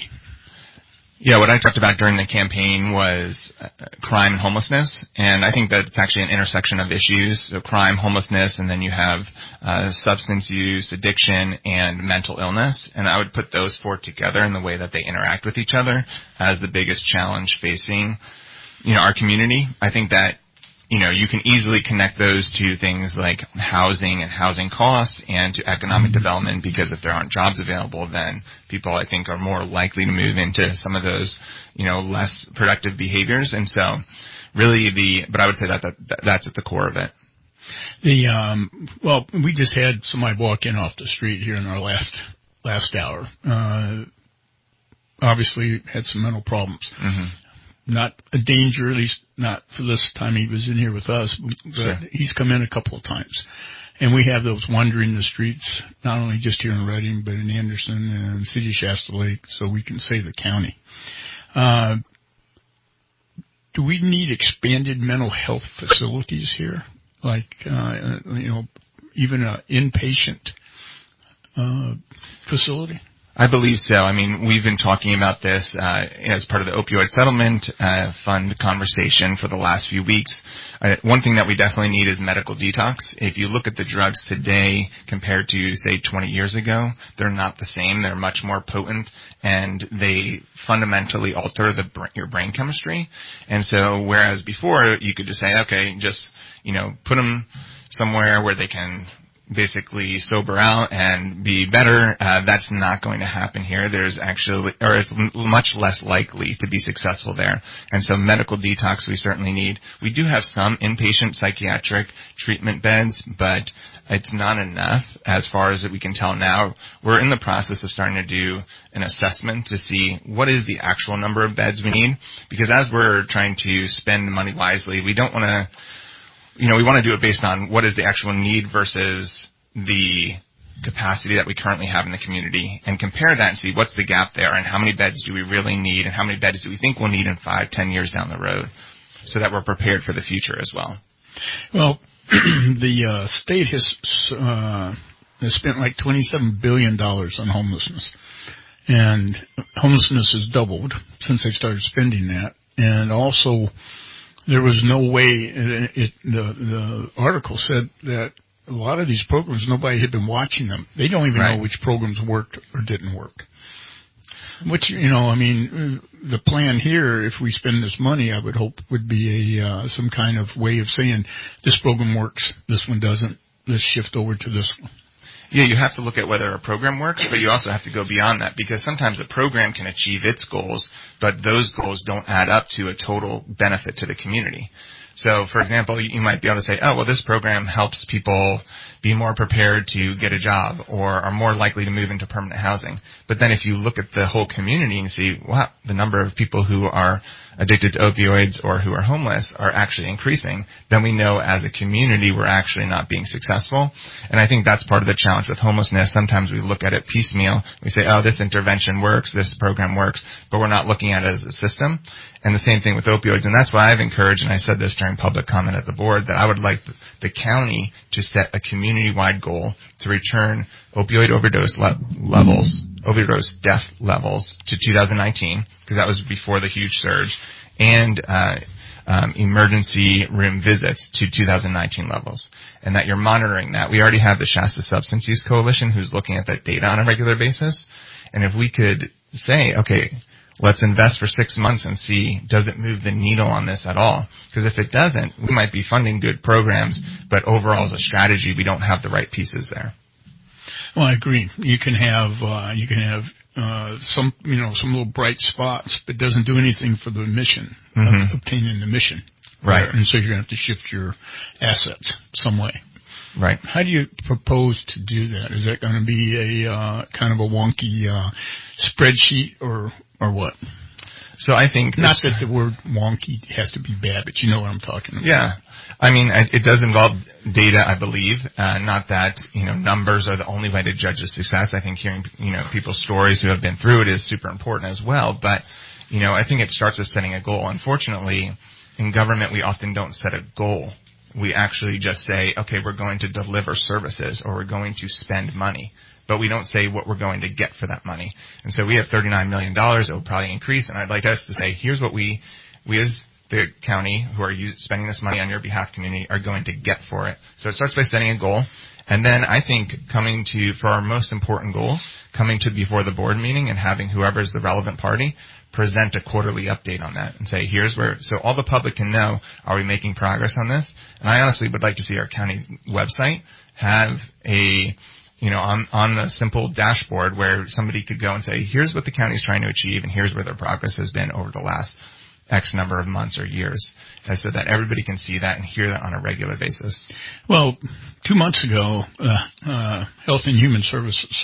Yeah, what I talked about during the campaign was uh, crime and homelessness, and I think that it's actually an intersection of issues, so crime, homelessness, and then you have uh, substance use, addiction, and mental illness, and I would put those four together in the way that they interact with each other as the biggest challenge facing, you know, our community. I think that, you know, you can easily connect those to things like housing and housing costs and to economic development, because if there aren't jobs available, then people, I think, are more likely to move into some of those, you know, less productive behaviors. And so really the, but I would say that, that that's at the core of it. The, um, well, we just had somebody walk in off the street here in our last, last hour. Uh, obviously had some mental problems. Mm-hmm. Not a danger, at least not for this time he was in here with us, but sure. He's come in a couple of times. And we have those wandering the streets, not only just here in Reading, but in Anderson and City of Shasta Lake, so we can say the county. Uh, do we need expanded mental health facilities here? Like, uh, you know, even an inpatient uh, facility? I believe so. I mean, we've been talking about this uh, as part of the opioid settlement uh, fund conversation for the last few weeks. Uh, one thing that we definitely need is medical detox. If you look at the drugs today compared to, say, twenty years ago, they're not the same. They're much more potent, and they fundamentally alter the br- your brain chemistry. And so whereas before you could just say, okay, just, you know, put them somewhere where they can basically sober out and be better, uh, that's not going to happen here. There's actually, or it's much less likely to be successful there. And so medical detox we certainly need. We do have some inpatient psychiatric treatment beds, but it's not enough as far as we can tell now. We're in the process of starting to do an assessment to see what is the actual number of beds we need, because as we're trying to spend money wisely, we don't want to You know, we want to do it based on what is the actual need versus the capacity that we currently have in the community, and compare that and see what's the gap there and how many beds do we really need and how many beds do we think we'll need in five, ten years down the road, so that we're prepared for the future as well. Well, the uh, state has, uh, has spent like twenty-seven billion dollars on homelessness. and homelessness has doubled since they started spending that. And also, there was no way, it, it, the, the article said that a lot of these programs, nobody had been watching them. They don't even right. know which programs worked or didn't work. Which, you know, I mean, the plan here, if we spend this money, I would hope would be a uh, some kind of way of saying this program works, this one doesn't, let's shift over to this one. Yeah, you have to look at whether a program works, but you also have to go beyond that, because sometimes a program can achieve its goals, but those goals don't add up to a total benefit to the community. So, for example, you might be able to say, oh, well, this program helps people be more prepared to get a job or are more likely to move into permanent housing. But then if you look at the whole community and see, wow, the number of people who are addicted to opioids or who are homeless are actually increasing, then we know as a community we're actually not being successful. And I think that's part of the challenge with homelessness. Sometimes we look at it piecemeal. We say, oh, this intervention works, this program works, but we're not looking at it as a system. And the same thing with opioids. And that's why I've encouraged, and I said this during public comment at the board, that I would like the county to set a community-wide goal to return opioid overdose le- levels, overdose death levels to two thousand nineteen, because that was before the huge surge, and uh, um, emergency room visits to two thousand nineteen levels, and that you're monitoring that. We already have the Shasta Substance Use Coalition who's looking at that data on a regular basis, and if we could say, okay, let's invest for six months and see, does it move the needle on this at all? Because if it doesn't, we might be funding good programs, but overall as a strategy, we don't have the right pieces there. Well, I agree. You can have, uh, you can have, uh, some, you know, some little bright spots, but doesn't do anything for the mission, mm-hmm. of obtaining the mission. Right. And so you're going to have to shift your assets some way. Right. How do you propose to do that? Is that going to be a, uh, kind of a wonky, uh, spreadsheet or, or what? So I think not that the word wonky has to be bad, but you know what I'm talking about. Yeah, I mean it does involve data, I believe. Uh, not that you know numbers are the only way to judge a success. I think hearing you know people's stories who have been through it is super important as well. But you know I think it starts with setting a goal. Unfortunately, in government we often don't set a goal. We actually just say, okay, we're going to deliver services or we're going to spend money. But we don't say what we're going to get for that money. And so we have thirty-nine million dollars. It will probably increase. And I'd like us to say, here's what we, we as the county who are use, spending this money on your behalf community are going to get for it. So it starts by setting a goal. And then I think coming to, for our most important goals, coming to before the board meeting and having whoever's the relevant party present a quarterly update on that and say, here's where, so all the public can know, are we making progress on this? And I honestly would like to see our county website have a, you know, on, on a simple dashboard where somebody could go and say, here's what the county is trying to achieve and here's where their progress has been over the last X number of months or years, and so that everybody can see that and hear that on a regular basis. Well, two months ago, uh, uh, Health and Human Services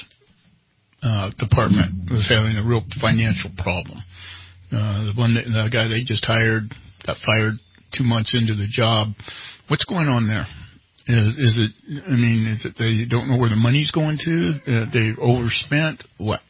uh, Department was having a real financial problem. Uh, the one that, the guy they just hired got fired two months into the job. What's going on there? Is, is it, I mean, is it they don't know where the money's going to? Uh, they overspent? What?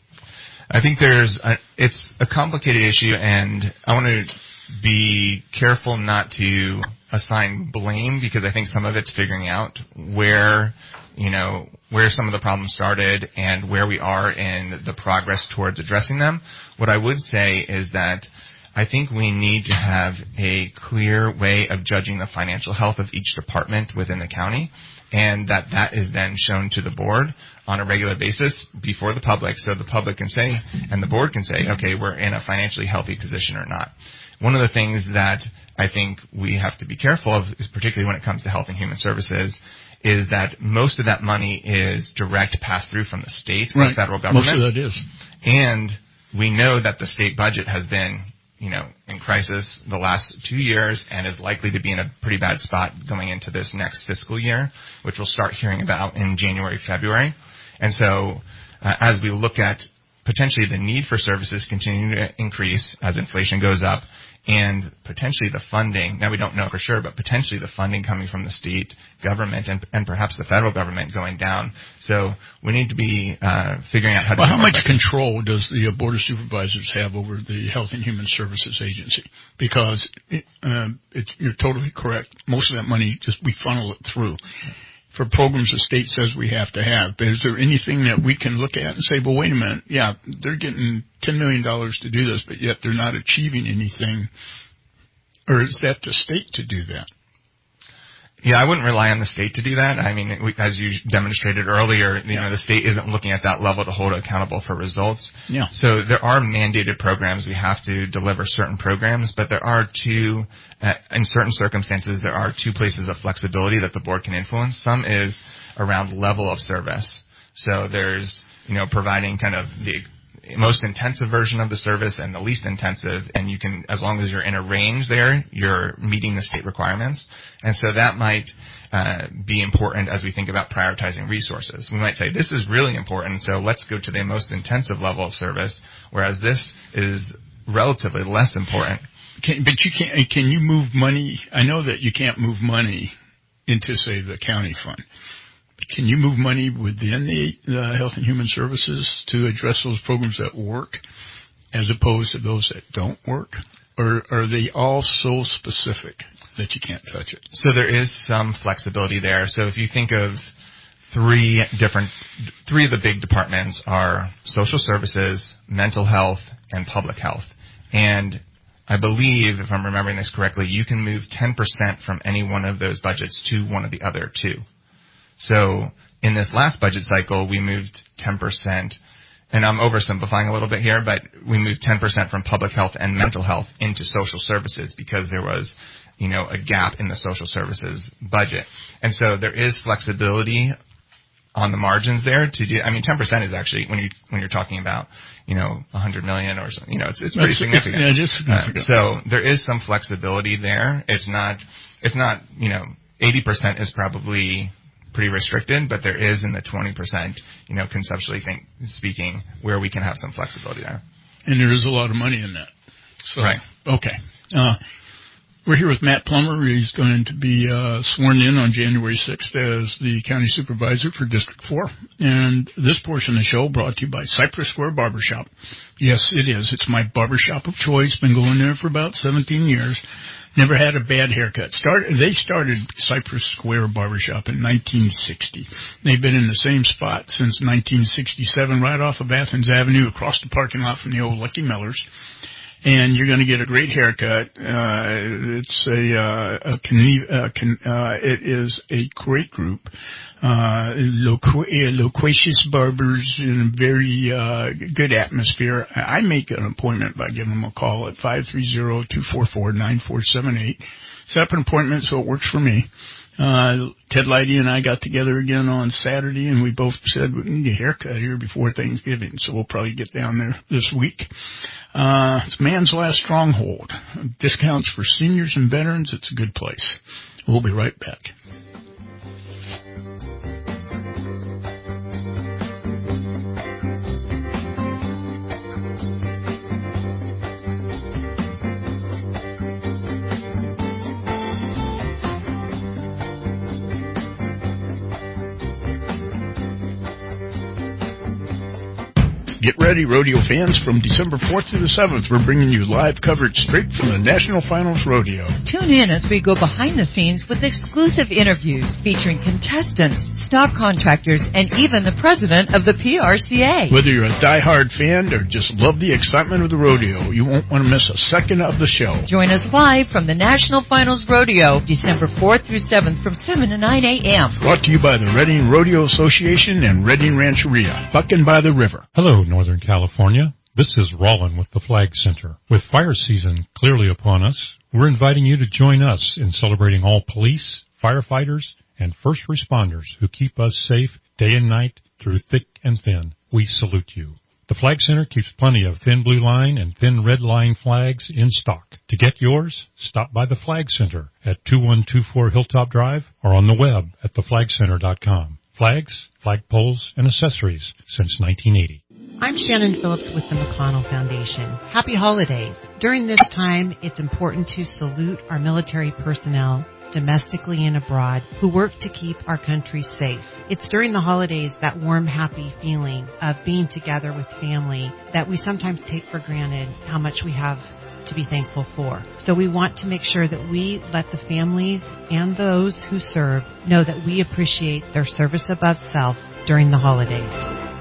I think there's, a, it's a complicated issue, and I want to be careful not to assign blame because I think some of it's figuring out where, you know, where some of the problems started and where we are in the progress towards addressing them. What I would say is that I think we need to have a clear way of judging the financial health of each department within the county, and that that is then shown to the board on a regular basis before the public, so the public can say, and the board can say, okay, we're in a financially healthy position or not. One of the things that I think we have to be careful of, particularly when it comes to health and human services, is that most of that money is direct pass-through from the state right. or federal government. Most of that is. And we know that the state budget has been, you know, in crisis the last two years and is likely to be in a pretty bad spot going into this next fiscal year, which we'll start hearing about in January, February. And so uh, as we look at potentially the need for services continuing to increase as inflation goes up, and potentially the funding, now we don't know for sure, but potentially the funding coming from the state government and, and perhaps the federal government going down. So we need to be uh, figuring out how to... Well, how much control does the Board of Supervisors have over the Health and Human Services Agency? Because it, uh, it's, you're totally correct. Most of that money, just we funnel it through. for programs the state says we have to have. But is there anything that we can look at and say, well, wait a minute, yeah, they're getting ten million dollars to do this, but yet they're not achieving anything? Or is that the state to do that? Yeah, I wouldn't rely on the state to do that. I mean, we, as you demonstrated earlier, you know, the state isn't looking at that level to hold it accountable for results. Yeah. So there are mandated programs. We have to deliver certain programs, but there are two, uh, in certain circumstances, there are two places of flexibility that the board can influence. Some is around level of service. So there's, you know, providing kind of the most intensive version of the service and the least intensive, and you can, as long as you're in a range there, you're meeting the state requirements. And so that might uh, be important as we think about prioritizing resources. We might say, this is really important, so let's go to the most intensive level of service, whereas this is relatively less important. Can, but you can't, can you move money? I know that you can't move money into, say, the county fund. Can you move money within the uh, Health and Human Services to address those programs that work as opposed to those that don't work? Or are they all so specific that you can't touch it? So there is some flexibility there. So if you think of three different, three of the big departments are social services, mental health, and public health. And I believe, if I'm remembering this correctly, you can move ten percent from any one of those budgets to one of the other two. So in this last budget cycle, we moved ten percent, and I'm oversimplifying a little bit here, but we moved ten percent from public health and mental health into social services because there was, you know, a gap in the social services budget. And so there is flexibility on the margins there to do. I mean, ten percent is actually, when you when you're talking about, you know, one hundred million or something, you know, it's it's pretty That's, significant. Yeah, just significant. Uh, so there is some flexibility there. It's not it's not you know, eighty percent is probably pretty restricted, but there is in the twenty percent, you know, conceptually think, speaking, where we can have some flexibility there. And there is a lot of money in that. So, right. Okay. Uh, we're here with Matt Plummer. He's going to be uh, sworn in on January sixth as the county supervisor for District four. And this portion of the show brought to you by Cypress Square Barbershop. Yes, it is. It's my barbershop of choice. Been going there for about seventeen years. Never had a bad haircut. Started, they started Cypress Square Barbershop in nineteen sixty. They've been in the same spot since nineteen sixty-seven, right off of Athens Avenue, across the parking lot from the old Lucky Millers. And you're going to get a great haircut. Uh, it's a, uh, a con- uh, con- uh, it is a great group. Uh, loqu- loquacious barbers in a very, uh, good atmosphere. I make an appointment by giving them a call at five three zero, two four four, nine four seven eight. Set up an appointment so it works for me. Uh, Ted Leidy and I got together again on Saturday, and we both said we need a haircut here before Thanksgiving, so we'll probably get down there this week. Uh, it's Man's Last Stronghold. Discounts for seniors and veterans. It's a good place. We'll be right back. Get ready, rodeo fans. From December fourth to the seventh, we're bringing you live coverage straight from the National Finals Rodeo. Tune in as we go behind the scenes with exclusive interviews featuring contestants, stock contractors, and even the president of the P R C A. Whether you're a diehard fan or just love the excitement of the rodeo, you won't want to miss a second of the show. Join us live from the National Finals Rodeo, December fourth through seventh from seven to nine a.m. Brought to you by the Redding Rodeo Association and Redding Rancheria, bucking by the river. Hello, Northern California. This is Rollin with the Flag Center. With fire season clearly upon us, we're inviting you to join us in celebrating all police, firefighters, and first responders who keep us safe day and night through thick and thin. We salute you. The Flag Center keeps plenty of thin blue line and thin red line flags in stock. To get yours, stop by the Flag Center at two one two four Hilltop Drive or on the web at the flag center dot com. Flags, flagpoles, and accessories since nineteen eighty. I'm Shannon Phillips with the McConnell Foundation. Happy holidays. During this time, it's important to salute our military personnel, domestically and abroad, who work to keep our country safe. It's during the holidays, that warm, happy feeling of being together with family, that we sometimes take for granted how much we have to be thankful for. So we want to make sure that we let the families and those who serve know that we appreciate their service above self during the holidays.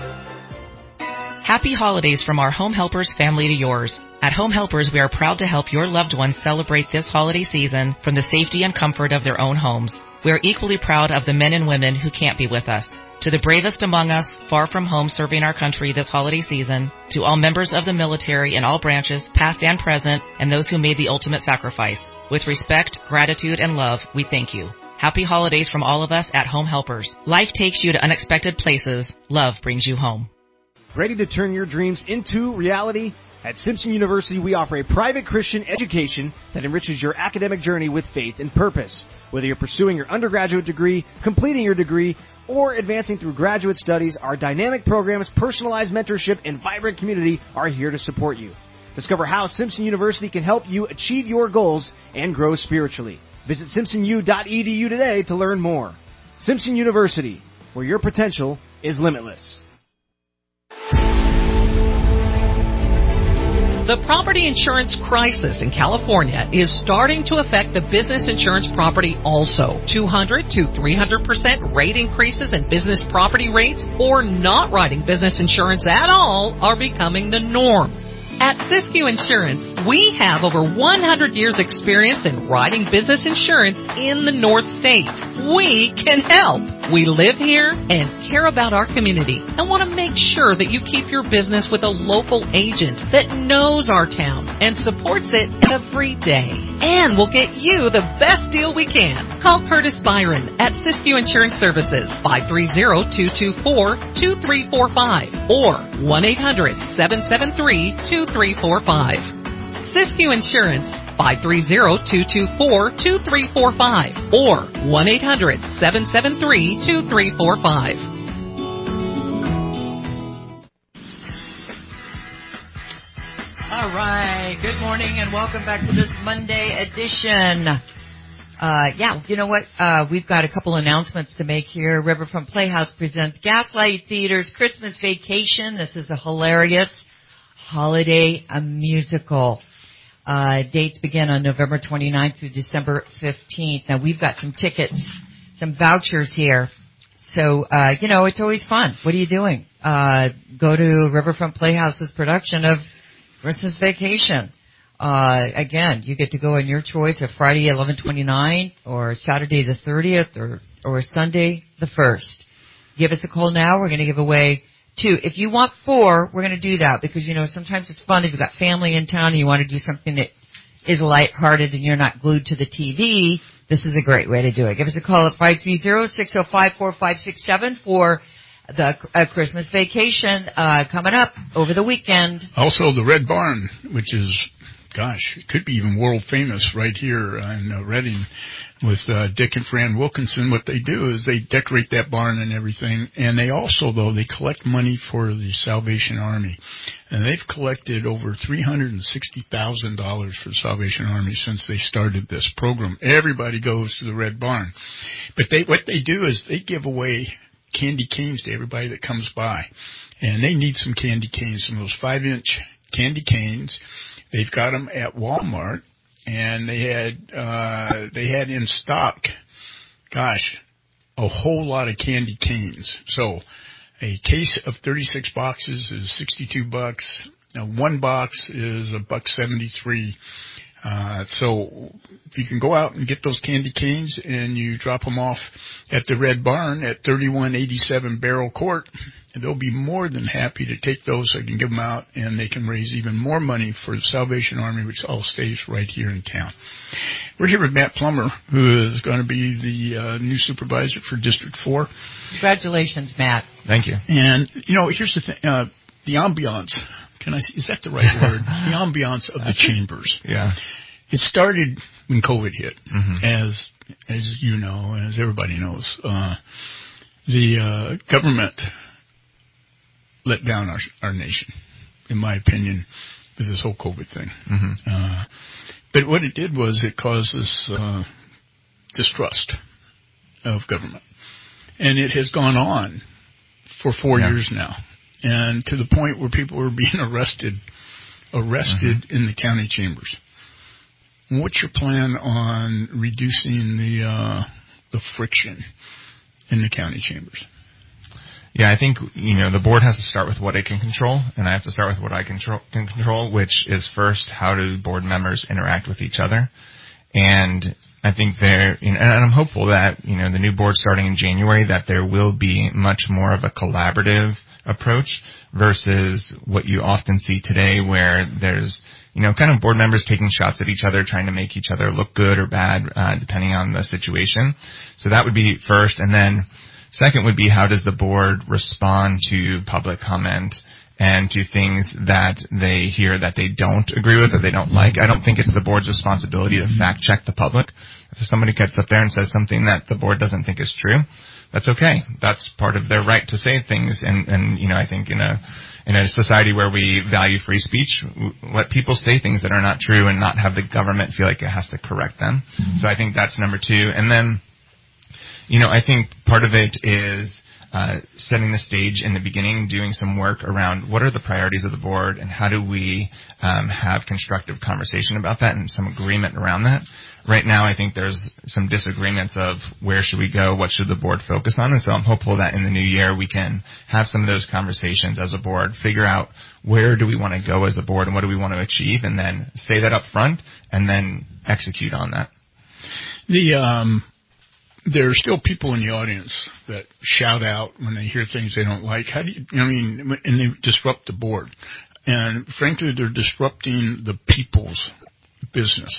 Happy holidays from our Home Helpers family to yours. At Home Helpers, we are proud to help your loved ones celebrate this holiday season from the safety and comfort of their own homes. We are equally proud of the men and women who can't be with us. To the bravest among us, far from home serving our country this holiday season, to all members of the military in all branches, past and present, and those who made the ultimate sacrifice. With respect, gratitude, and love, we thank you. Happy holidays from all of us at Home Helpers. Life takes you to unexpected places. Love brings you home. Ready to turn your dreams into reality? At Simpson University, we offer a private Christian education that enriches your academic journey with faith and purpose. Whether you're pursuing your undergraduate degree, completing your degree, or advancing through graduate studies, our dynamic programs, personalized mentorship, and vibrant community are here to support you. Discover how Simpson University can help you achieve your goals and grow spiritually. Visit simpson u dot e d u today to learn more. Simpson University, where your potential is limitless. The property insurance crisis in California is starting to affect the business insurance property also. two hundred to three hundred percent rate increases in business property rates or not writing business insurance at all are becoming the norm. At Siskiyou Insurance, we have over one hundred years experience in writing business insurance in the North States. We can help. We live here and care about our community and want to make sure that you keep your business with a local agent that knows our town and supports it every day. And we'll get you the best deal we can. Call Curtis Byron at Siskiyou Insurance Services, five three zero, two two four, two three four five or one eight hundred, seven seven three, two three four five. Siskiyou Insurance, five three zero, two two four, two three four five or one eight hundred, seven seven three, two three four five. All right. Good morning and welcome back to this Monday edition. Uh, yeah, you know what? Uh, we've got a couple announcements to make here. Riverfront Playhouse presents Gaslight Theater's Christmas Vacation. This is a hilarious holiday a musical. Uh, dates begin on November twenty-ninth through December fifteenth. Now, we've got some tickets, some vouchers here. So, uh, you know, it's always fun. What are you doing? Uh, go to Riverfront Playhouse's production of Christmas Vacation. Uh, again, you get to go on your choice of Friday eleven twenty-nine or Saturday the thirtieth or, or Sunday the first. Give us a call now. We're going to give away two. If you want four, we're going to do that because, you know, sometimes it's fun if you've got family in town and you want to do something that is lighthearted and you're not glued to the T V. This is a great way to do it. Give us a call at five three zero, six zero five, four five six seven for the uh, Christmas Vacation uh, coming up over the weekend. Also, the Red Barn, which is, gosh, it could be even world famous right here in uh, Redding with uh, Dick and Fran Wilkinson. What they do is they decorate that barn and everything, and they also, though, they collect money for the Salvation Army. And they've collected over three hundred sixty thousand dollars for the Salvation Army since they started this program. Everybody goes to the Red Barn. But they what they do is they give away candy canes to everybody that comes by. And they need some candy canes, some of those five-inch candy canes. They've got them at Walmart, and they had uh, they had in stock, gosh, a whole lot of candy canes. So a case of thirty-six boxes is sixty-two bucks. Now one box is a buck seventy-three. Uh, so if you can go out and get those candy canes and you drop them off at the Red Barn at thirty-one eighty-seven Barrel Court, they'll be more than happy to take those so I can give them out and they can raise even more money for the Salvation Army, which all stays right here in town. We're here with Matt Plummer, who is going to be the uh, new supervisor for District four. Congratulations, Matt. Thank you. And, you know, here's the thing, uh, the ambiance. Can I? Is that the right word? The ambiance of the chambers. Yeah. It started when COVID hit, mm-hmm. as as you know, as everybody knows. Uh, the uh, government let down our our nation, in my opinion, with this whole COVID thing. Mm-hmm. Uh, but what it did was it caused this uh, distrust of government, and it has gone on for four yeah. years now. And to the point where people were being arrested arrested mm-hmm. in the county chambers. What's your plan on reducing the uh, the friction in the county chambers? Yeah, I think, you know, the board has to start with what it can control, and I have to start with what I control, can control, which is first, how do board members interact with each other? And I think there, you know, and I'm hopeful that, you know, the new board starting in January, that there will be much more of a collaborative approach versus what you often see today, where there's, you know, kind of board members taking shots at each other, trying to make each other look good or bad, uh, depending on the situation. So that would be first. And then second would be, how does the board respond to public comment and to things that they hear that they don't agree with or they don't like? I don't think it's the board's responsibility to fact check the public. If somebody gets up there and says something that the board doesn't think is true, that's okay. That's part of their right to say things. And, and you know, I think in a in a society where we value free speech, let people say things that are not true and not have the government feel like it has to correct them. Mm-hmm. So I think that's number two. And then, you know, I think part of it is uh, setting the stage in the beginning, doing some work around what are the priorities of the board and how do we um, have constructive conversation about that and some agreement around that. Right now, I think there's some disagreements of where should we go, what should the board focus on, and so I'm hopeful that in the new year we can have some of those conversations as a board, figure out where do we want to go as a board and what do we want to achieve, and then say that up front and then execute on that. The um, there are still people in the audience that shout out when they hear things they don't like. How do you, I mean, and they disrupt the board, and frankly, they're disrupting the people's business.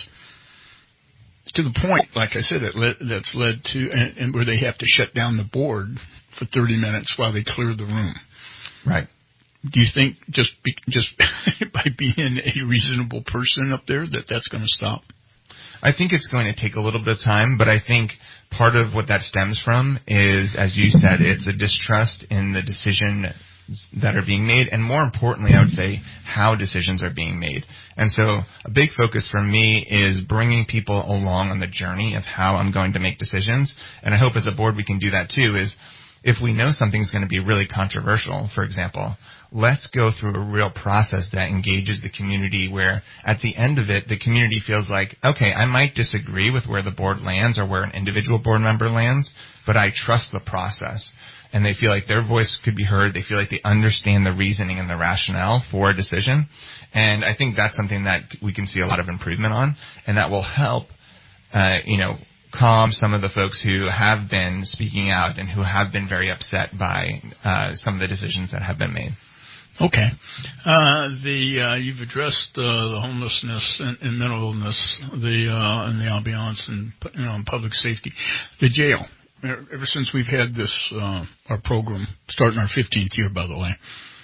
To the point, like I said, that led, that's led to, and, and where they have to shut down the board for thirty minutes while they clear the room. Right. Do you think just be, just by being a reasonable person up there that that's going to stop? I think it's going to take a little bit of time, but I think part of what that stems from is, as you said, it's a distrust in the decision that are being made, and more importantly, I would say, how decisions are being made. And so a big focus for me is bringing people along on the journey of how I'm going to make decisions. And I hope as a board we can do that too, is if we know something's going to be really controversial, for example, let's go through a real process that engages the community where at the end of it, the community feels like, okay, I might disagree with where the board lands or where an individual board member lands, but I trust the process. And they feel like their voice could be heard. They feel like they understand the reasoning and the rationale for a decision. And I think that's something that we can see a lot of improvement on, and that will help, uh, you know, calm some of the folks who have been speaking out and who have been very upset by uh, some of the decisions that have been made. Okay. Uh, the uh, you've addressed uh, the homelessness and, and mental illness, the uh, and the ambiance and, you know, and public safety, the jail. Ever since we've had this, uh, our program, starting our fifteenth year, by the way,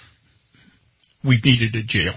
we've needed a jail.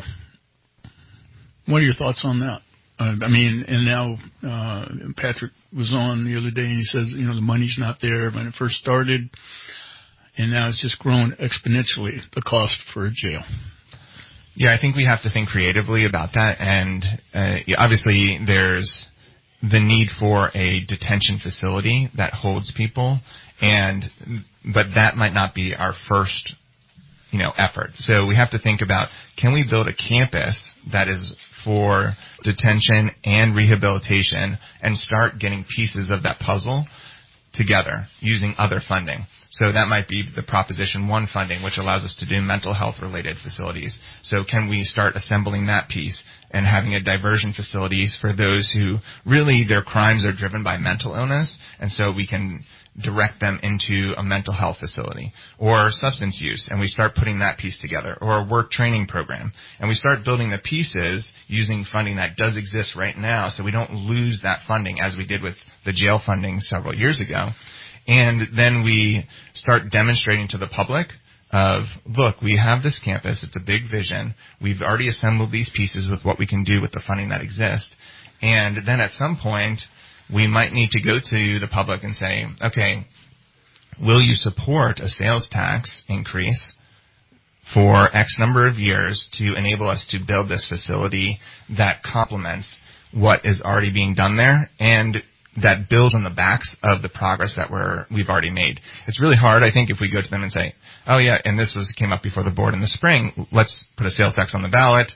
What are your thoughts on that? Uh, I mean, and now uh, Patrick was on the other day, and he says, you know, the money's not there when it first started, and now it's just grown exponentially, the cost for a jail. Yeah, I think we have to think creatively about that, and uh, yeah, obviously there's the need for a detention facility that holds people, and but that might not be our first, you know, effort. So we have to think about, can we build a campus that is for detention and rehabilitation and start getting pieces of that puzzle together using other funding. So that might be the Proposition one funding, which allows us to do mental health related facilities. So can we start assembling that piece and having a diversion facilities for those who really their crimes are driven by mental illness, and so we can direct them into a mental health facility, or substance use, and we start putting that piece together, or a work training program, and we start building the pieces using funding that does exist right now, so we don't lose that funding as we did with the jail funding several years ago. And then we start demonstrating to the public of, look, we have this campus, it's a big vision, we've already assembled these pieces with what we can do with the funding that exists, and then at some point we might need to go to the public and say, okay, will you support a sales tax increase for X number of years to enable us to build this facility that complements what is already being done there and that builds on the backs of the progress that we're, we've already made. It's really hard, I think, if we go to them and say, oh yeah, and this was came up before the board in the spring, let's put a sales tax on the ballot.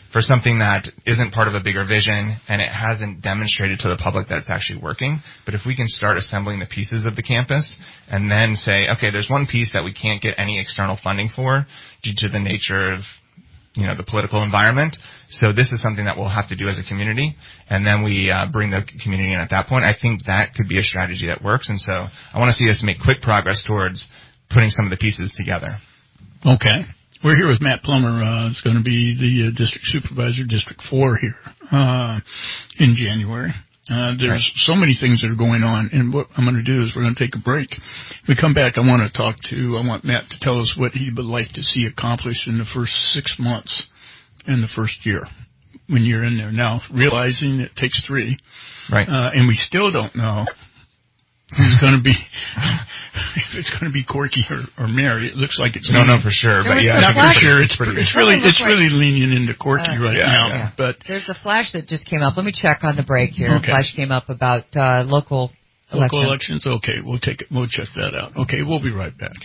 for something that isn't part of a bigger vision and it hasn't demonstrated to the public that it's actually working. But if we can start assembling the pieces of the campus and then say, okay, there's one piece that we can't get any external funding for due to the nature of, you know, the political environment. So this is something that we'll have to do as a community, and then we uh, bring the community in at that point. I think that could be a strategy that works, and so I want to see us make quick progress towards putting some of the pieces together. Okay. We're here with Matt Plummer. Uh, it's going to be the uh, district supervisor, District four here uh, in January. Uh, there's right. so many things that are going on, and what I'm going to do is we're going to take a break. When we come back, I want to talk to, I want Matt to tell us what he would like to see accomplished in the first six months in the first year when you're in there. Now, realizing it takes three, right? Uh, and we still don't know who's going to be, if it's going to be Corky or, or Mary. It looks like it's no, no, for sure. But yeah, not for sure. It's, pretty, it's really, it's really like, leaning into Corky uh, right yeah, now. Yeah. But there's a flash that just came up. Let me check on the break here. Okay. A flash came up about uh, local local elections. elections. Okay, we'll take it. We'll check that out. Okay, we'll be right back.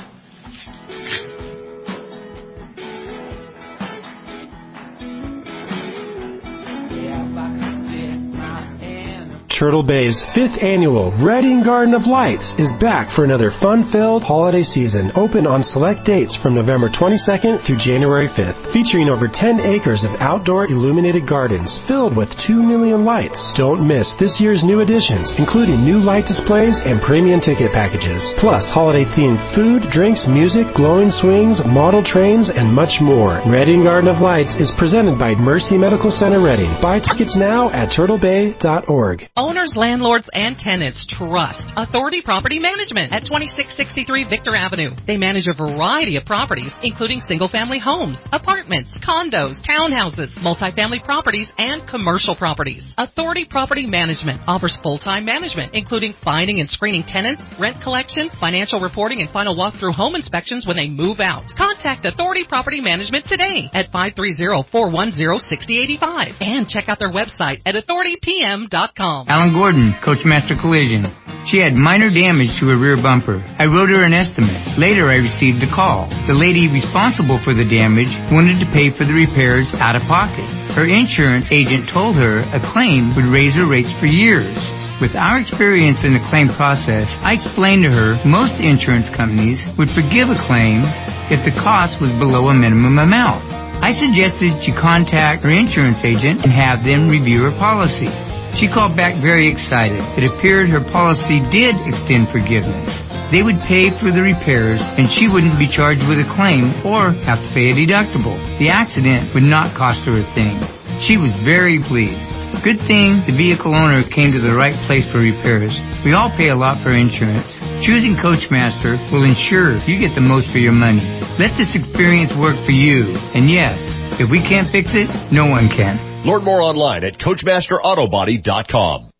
Turtle Bay's fifth annual Reading Garden of Lights is back for another fun-filled holiday season, open on select dates from November twenty-second through January fifth, featuring over ten acres of outdoor illuminated gardens filled with two million lights. Don't miss this year's new additions, including new light displays and premium ticket packages, plus holiday-themed food, drinks, music, glowing swings, model trains, and much more. Reading Garden of Lights is presented by Mercy Medical Center Reading. Buy tickets now at turtle bay dot org. Owners, landlords, and tenants trust Authority Property Management at twenty-six sixty-three Victor Avenue. They manage a variety of properties, including single-family homes, apartments, condos, townhouses, multifamily properties, and commercial properties. Authority Property Management offers full-time management, including finding and screening tenants, rent collection, financial reporting, and final walkthrough home inspections when they move out. Contact Authority Property Management today at five three zero, four one zero, six zero eight five and check out their website at authority p m dot com. Alan Gordon, Coachmaster Collision. She had minor damage to her rear bumper. I wrote her an estimate. Later, I received a call. The lady responsible for the damage wanted to pay for the repairs out of pocket. Her insurance agent told her a claim would raise her rates for years. With our experience in the claim process, I explained to her most insurance companies would forgive a claim if the cost was below a minimum amount. I suggested she contact her insurance agent and have them review her policy. She called back very excited. It appeared her policy did extend forgiveness. They would pay for the repairs, and she wouldn't be charged with a claim or have to pay a deductible. The accident would not cost her a thing. She was very pleased. Good thing the vehicle owner came to the right place for repairs. We all pay a lot for insurance. Choosing Coachmaster will ensure you get the most for your money. Let this experience work for you. And yes, if we can't fix it, no one can. Learn more online at coachmaster auto body dot com.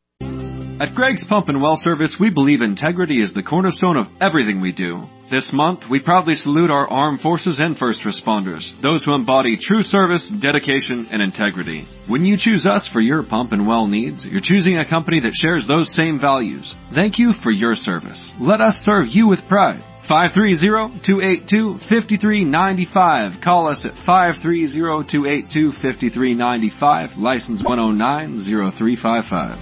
At Greg's Pump and Well Service, we believe integrity is the cornerstone of everything we do. This month, we proudly salute our armed forces and first responders, those who embody true service, dedication, and integrity. When you choose us for your pump and well needs, you're choosing a company that shares those same values. Thank you for your service. Let us serve you with pride. five three zero, two eight two, five three nine five. Call us at five three zero, two eight two, five three nine five. License one oh nine, oh three five five.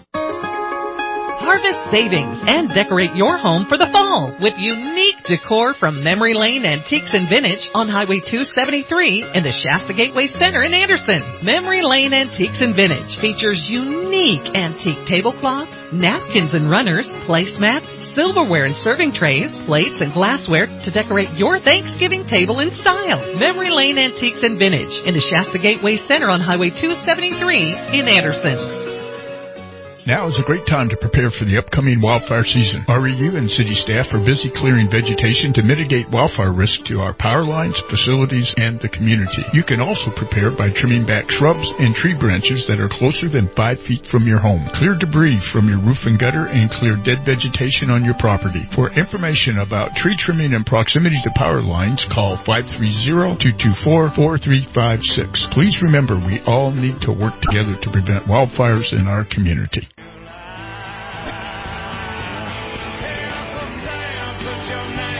Harvest savings and decorate your home for the fall with unique decor from Memory Lane Antiques and Vintage on Highway two seventy-three in the Shasta Gateway Center in Anderson. Memory Lane Antiques and Vintage features unique antique tablecloths, napkins and runners, placemats, silverware and serving trays, plates, and glassware to decorate your Thanksgiving table in style. Memory Lane Antiques and Vintage in the Shasta Gateway Center on Highway two seventy-three in Anderson. Now is a great time to prepare for the upcoming wildfire season. R E U and city staff are busy clearing vegetation to mitigate wildfire risk to our power lines, facilities, and the community. You can also prepare by trimming back shrubs and tree branches that are closer than five feet from your home. Clear debris from your roof and gutter and clear dead vegetation on your property. For information about tree trimming and proximity to power lines, call five three zero, two two four, four three five six. Please remember, we all need to work together to prevent wildfires in our community.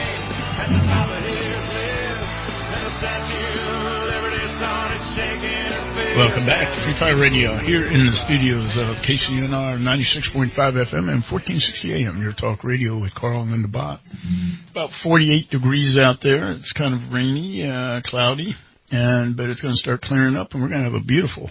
Shaking Welcome back to Free Fire Radio here in the studios of K C N R ninety-six point five F M and fourteen sixty A M, your talk radio with Carl and Linda Bott. About forty-eight degrees out there. It's kind of rainy, uh, cloudy, and but it's going to start clearing up, and we're going to have a beautiful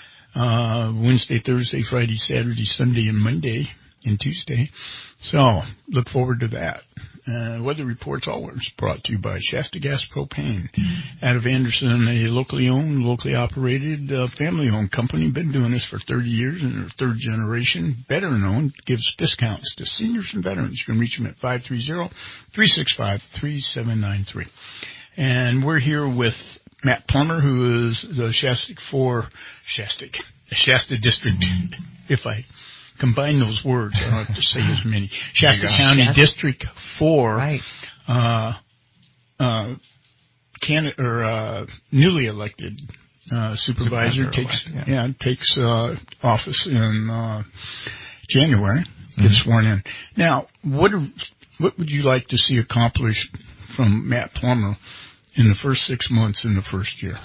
uh, Wednesday, Thursday, Friday, Saturday, Sunday, and Monday and Tuesday. So look forward to that. Uh, weather reports always brought to you by Shasta Gas Propane out of Anderson, a locally owned, locally operated, uh, family-owned company. Been doing this for thirty years in their third generation. Veteran-owned, gives discounts to seniors and veterans. You can reach them at five three zero, three six five, three seven nine three. And we're here with Matt Plummer, who is the Shasta for Shasta, Shasta District, if I combine those words, I don't have to say as many. Shasta County Shasta. District four, right. uh, uh, can, or, uh, newly elected, uh, supervisor Supervisor takes, elect, yeah. yeah, takes, uh, office in, uh, January, mm-hmm. gets sworn in. Now, what, are, what would you like to see accomplished from Matt Plummer in the first six months in the first year?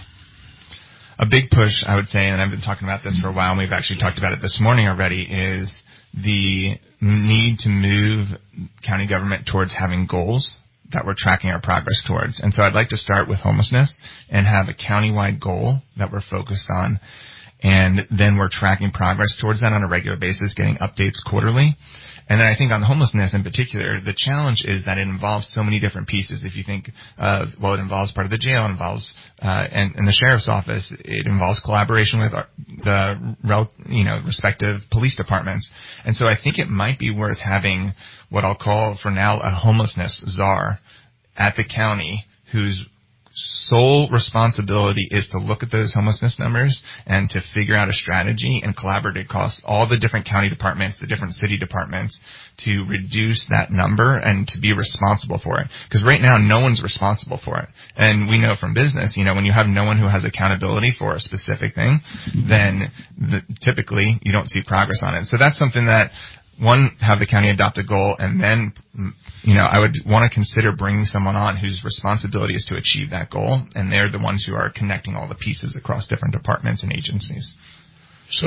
A big push, I would say, and I've been talking about this for a while, and we've actually talked about it this morning already, is the need to move county government towards having goals that we're tracking our progress towards. And so I'd like to start with homelessness and have a countywide goal that we're focused on, and then we're tracking progress towards that on a regular basis, getting updates quarterly. And then I think on homelessness in particular, the challenge is that it involves so many different pieces. If you think of, well, it involves part of the jail, it involves, uh, and, and the sheriff's office, it involves collaboration with our, the, you know, respective police departments. And so I think it might be worth having what I'll call for now a homelessness czar at the county whose sole responsibility is to look at those homelessness numbers and to figure out a strategy and collaborate across all the different county departments, the different city departments, to reduce that number and to be responsible for it. Because right now, no one's responsible for it. And we know from business, you know, when you have no one who has accountability for a specific thing, then the, typically you don't see progress on it. So that's something that, one, have the county adopt a goal, and then, you know, I would want to consider bringing someone on whose responsibility is to achieve that goal, and they're the ones who are connecting all the pieces across different departments and agencies. So,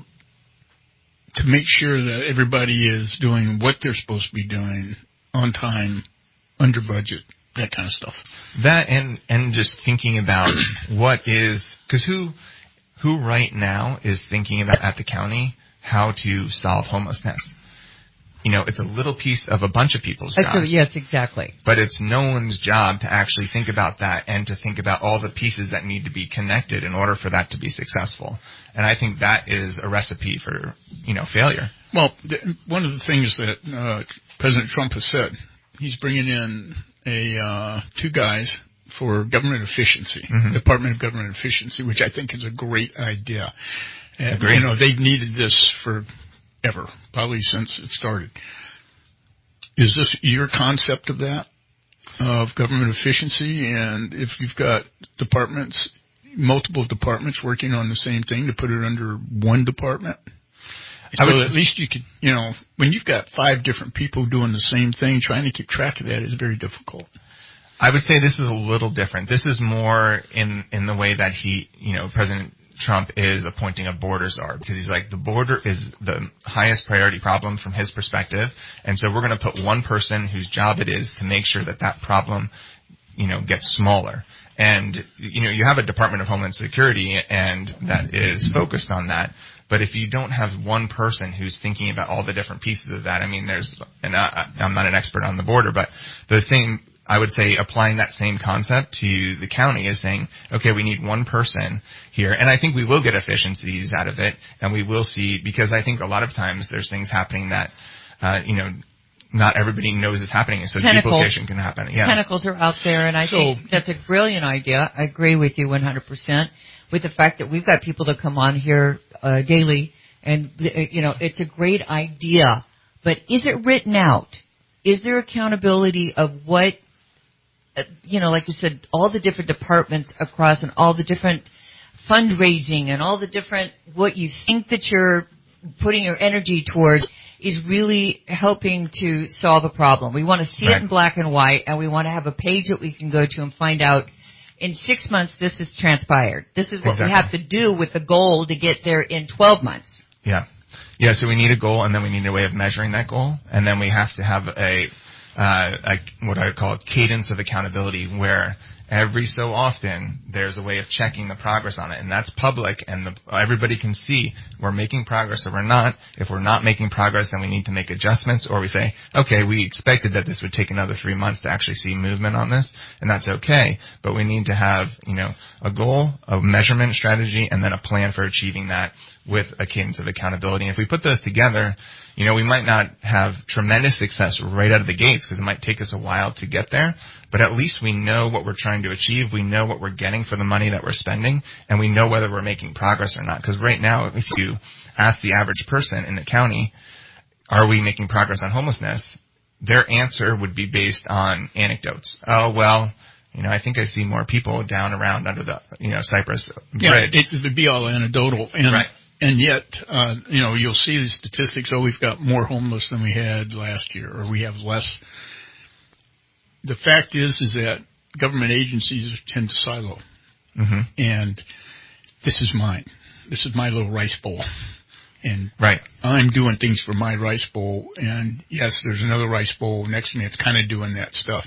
to make sure that everybody is doing what they're supposed to be doing on time, under budget, that kind of stuff. That and and just thinking about what is, because who who right now is thinking about at the county how to solve homelessness? You know, it's a little piece of a bunch of people's jobs. Yes, exactly. But it's no one's job to actually think about that and to think about all the pieces that need to be connected in order for that to be successful. And I think that is a recipe for, you know, failure. Well, th- one of the things that uh, President Trump has said, he's bringing in a uh, two guys for government efficiency, mm-hmm. Department of Government Efficiency, which I think is a great idea. And, Agreed. You know, they've needed this forever, probably since it started. Is this your concept of that, of government efficiency? And if you've got departments, multiple departments working on the same thing, to put it under one department? So would, at least you could, you know, when you've got five different people doing the same thing, trying to keep track of that is very difficult. I would say this is a little different. This is more in, in the way that he, you know, President Trump is appointing a border czar, because he's like, the border is the highest priority problem from his perspective, and so we're going to put one person whose job it is to make sure that that problem, you know, gets smaller. And, you know, you have a Department of Homeland Security, and that is focused on that. But if you don't have one person who's thinking about all the different pieces of that, I mean, there's, and I, I'm not an expert on the border, but the same, I would say applying that same concept to the county is saying, okay, we need one person here. And I think we will get efficiencies out of it, and we will see, because I think a lot of times there's things happening that, uh, you know, not everybody knows is happening, and so Tentacles. duplication can happen. Yeah. Tentacles are out there, and I so, think that's a brilliant idea. I agree with you one hundred percent with the fact that we've got people that come on here uh, daily, and, you know, it's a great idea. But is it written out? Is there accountability of what, you know, like you said, all the different departments across and all the different fundraising and all the different, what you think that you're putting your energy towards is really helping to solve a problem. We want to see right. it in black and white, and we want to have a page that we can go to and find out in six months this has transpired. This is what Exactly. we have to do with the goal to get there in twelve months. Yeah. Yeah, so we need a goal, and then we need a way of measuring that goal, and then we have to have a, uh, a what I would call a cadence of accountability, where every so often there's a way of checking the progress on it, and that's public, and the, everybody can see we're making progress or we're not. If we're not making progress, then we need to make adjustments, or we say, okay, we expected that this would take another three months to actually see movement on this, and that's okay, but we need to have, you know, a goal, a measurement strategy, and then a plan for achieving that with a cadence of accountability. And if we put those together, you know, we might not have tremendous success right out of the gates because it might take us a while to get there, but at least we know what we're trying to achieve. We know what we're getting for the money that we're spending, and we know whether we're making progress or not. Because right now, if you ask the average person in the county, are we making progress on homelessness, their answer would be based on anecdotes. Oh, well, you know, I think I see more people down around under the, you know, Cypress Bridge. Yeah, it, it would be all anecdotal. And, right. And yet, uh, you know, you'll see the statistics, oh, we've got more homeless than we had last year, or we have less. The fact is, is that government agencies tend to silo. Mm-hmm. And this is mine. This is my little rice bowl. And right. I'm doing things for my rice bowl. And yes, there's another rice bowl next to me. It's kind of doing that stuff.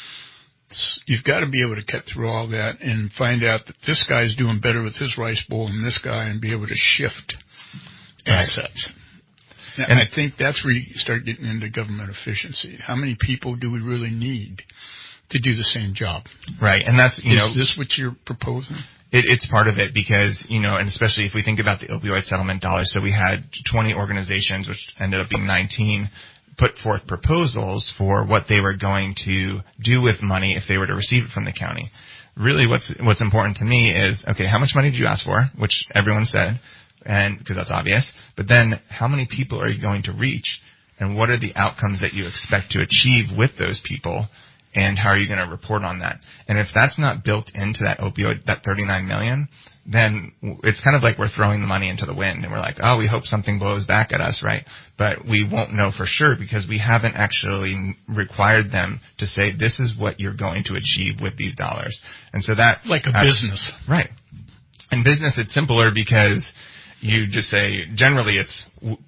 It's, you've got to be able to cut through all that and find out that this guy's doing better with his rice bowl than this guy, and be able to shift right. assets. Now, and I think that's where you start getting into government efficiency. How many people do we really need to do the same job? Right. And that's, you Is know. Is this what you're proposing? It, it's part of it because, you know, and especially if we think about the opioid settlement dollars, so we had twenty organizations, which ended up being nineteen, put forth proposals for what they were going to do with money if they were to receive it from the county. Really what's what's important to me is, okay, how much money did you ask for, which everyone said, and because that's obvious, but then how many people are you going to reach, and what are the outcomes that you expect to achieve with those people, and how are you going to report on that? And if that's not built into that opioid, that thirty-nine million dollars, then it's kind of like we're throwing the money into the wind, and we're like, oh, we hope something blows back at us, right? But we won't know for sure because we haven't actually required them to say, this is what you're going to achieve with these dollars. And so that... Like a uh, business. Right. In business, it's simpler because you just say, generally it's,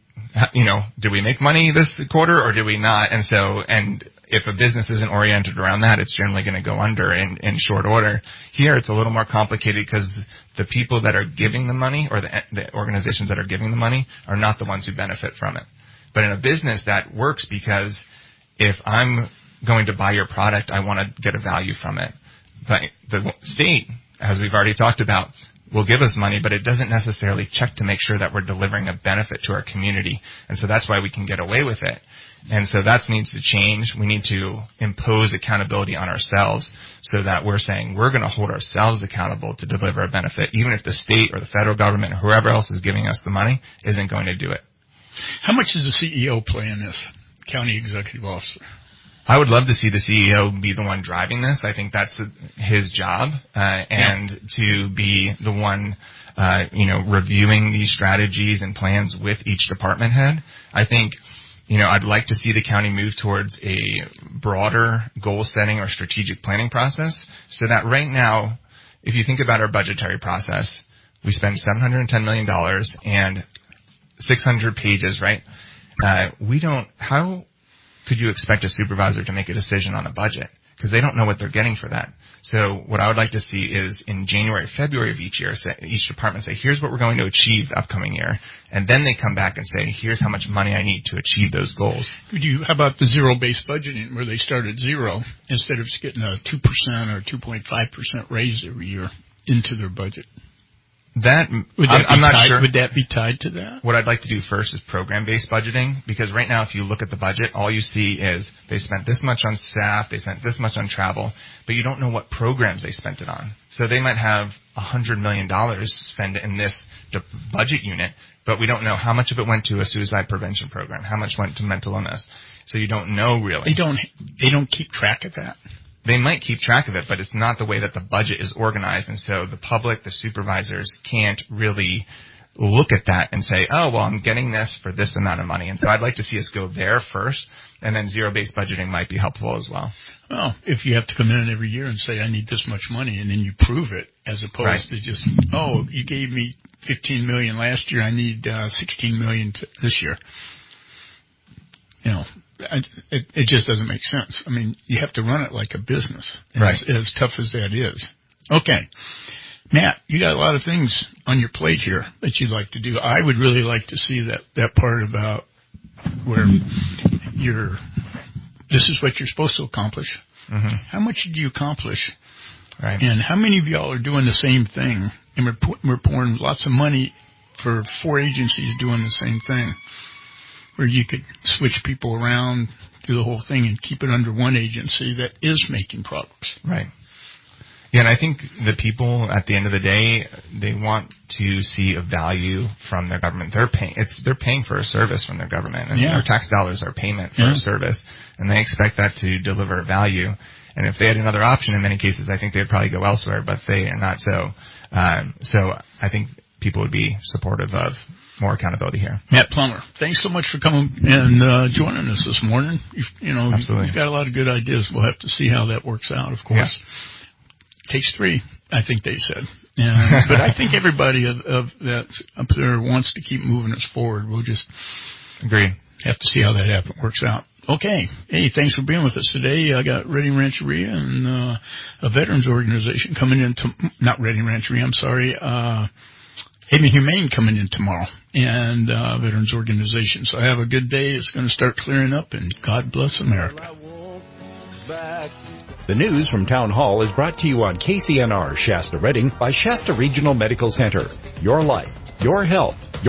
you know, do we make money this quarter or do we not? And so, and if a business isn't oriented around that, it's generally going to go under in, in short order. Here, it's a little more complicated because the people that are giving the money, or the, the organizations that are giving the money, are not the ones who benefit from it. But in a business, that works because if I'm going to buy your product, I want to get a value from it. But the state, as we've already talked about, will give us money, but it doesn't necessarily check to make sure that we're delivering a benefit to our community. And so that's why we can get away with it. And so that needs to change. We need to impose accountability on ourselves so that we're saying we're going to hold ourselves accountable to deliver a benefit, even if the state or the federal government or whoever else is giving us the money isn't going to do it. How much does the C E O play in this, county executive officer? I would love to see the C E O be the one driving this. I think that's his job, uh, and yeah. to be the one, uh, you know, reviewing these strategies and plans with each department head. I think, you know, I'd like to see the county move towards a broader goal setting or strategic planning process so that right now, if you think about our budgetary process, we spend seven hundred ten million dollars and six hundred pages, right? Uh, we don't, how could you expect a supervisor to make a decision on a budget? Because they don't know what they're getting for that. So what I would like to see is in January, February of each year, say, each department say, here's what we're going to achieve the upcoming year. And then they come back and say, here's how much money I need to achieve those goals. Could you, how about the zero-based budgeting where they start at zero instead of just getting a two percent or two point five percent raise every year into their budget? That, would that I'm, I'm not tied, sure. Would that be tied to that? What I'd like to do first is program-based budgeting, because right now if you look at the budget, all you see is they spent this much on staff, they spent this much on travel, but you don't know what programs they spent it on. So they might have one hundred million dollars spent in this budget unit, but we don't know how much of it went to a suicide prevention program, how much went to mental illness. So you don't know really. They don't, they don't keep track of that. They might keep track of it, but it's not the way that the budget is organized, and so the public, the supervisors, can't really look at that and say, oh, well, I'm getting this for this amount of money. And so I'd like to see us go there first, and then zero-based budgeting might be helpful as well. Well, if you have to come in every year and say, I need this much money, and then you prove it, as opposed right. to just, oh, you gave me fifteen million dollars last year, I need uh, sixteen million dollars this year. You know, it, it just doesn't make sense. I mean, you have to run it like a business, right. as, as tough as that is. Okay. Matt, you got a lot of things on your plate here that you'd like to do. I would really like to see that, that part about where you're, this is what you're supposed to accomplish. Mm-hmm. How much did you accomplish? Right. And how many of y'all are doing the same thing? And we're, we're pouring lots of money for four agencies doing the same thing, where you could switch people around, do the whole thing, and keep it under one agency that is making progress. Right. Yeah, and I think the people at the end of the day, they want to see a value from their government. They're paying, it's, they're paying for a service from their government, and yeah. their tax dollars are payment for yeah. a service, and they expect that to deliver value. And if they had another option, in many cases, I think they'd probably go elsewhere, but they are not so. Um, so I think people would be supportive of more accountability here. Matt Plummer, thanks so much for coming and uh, joining us this morning. You've, you know, Absolutely. You've got a lot of good ideas. We'll have to see how that works out, of course. Yeah. Takes three, I think they said. And, but I think everybody of, of that's up there wants to keep moving us forward. We'll just agree. Have to see how that happen, works out. Okay. Hey, thanks for being with us today. I got Reading Rancheria and uh, a veterans organization coming in. To, not Reading Rancheria, I'm sorry. Uh, Haven Humane coming in tomorrow, and uh, veterans organization. So have a good day. It's going to start clearing up, and God bless America. The news from Town Hall is brought to you on K C N R Shasta Reading by Shasta Regional Medical Center. Your life, your health.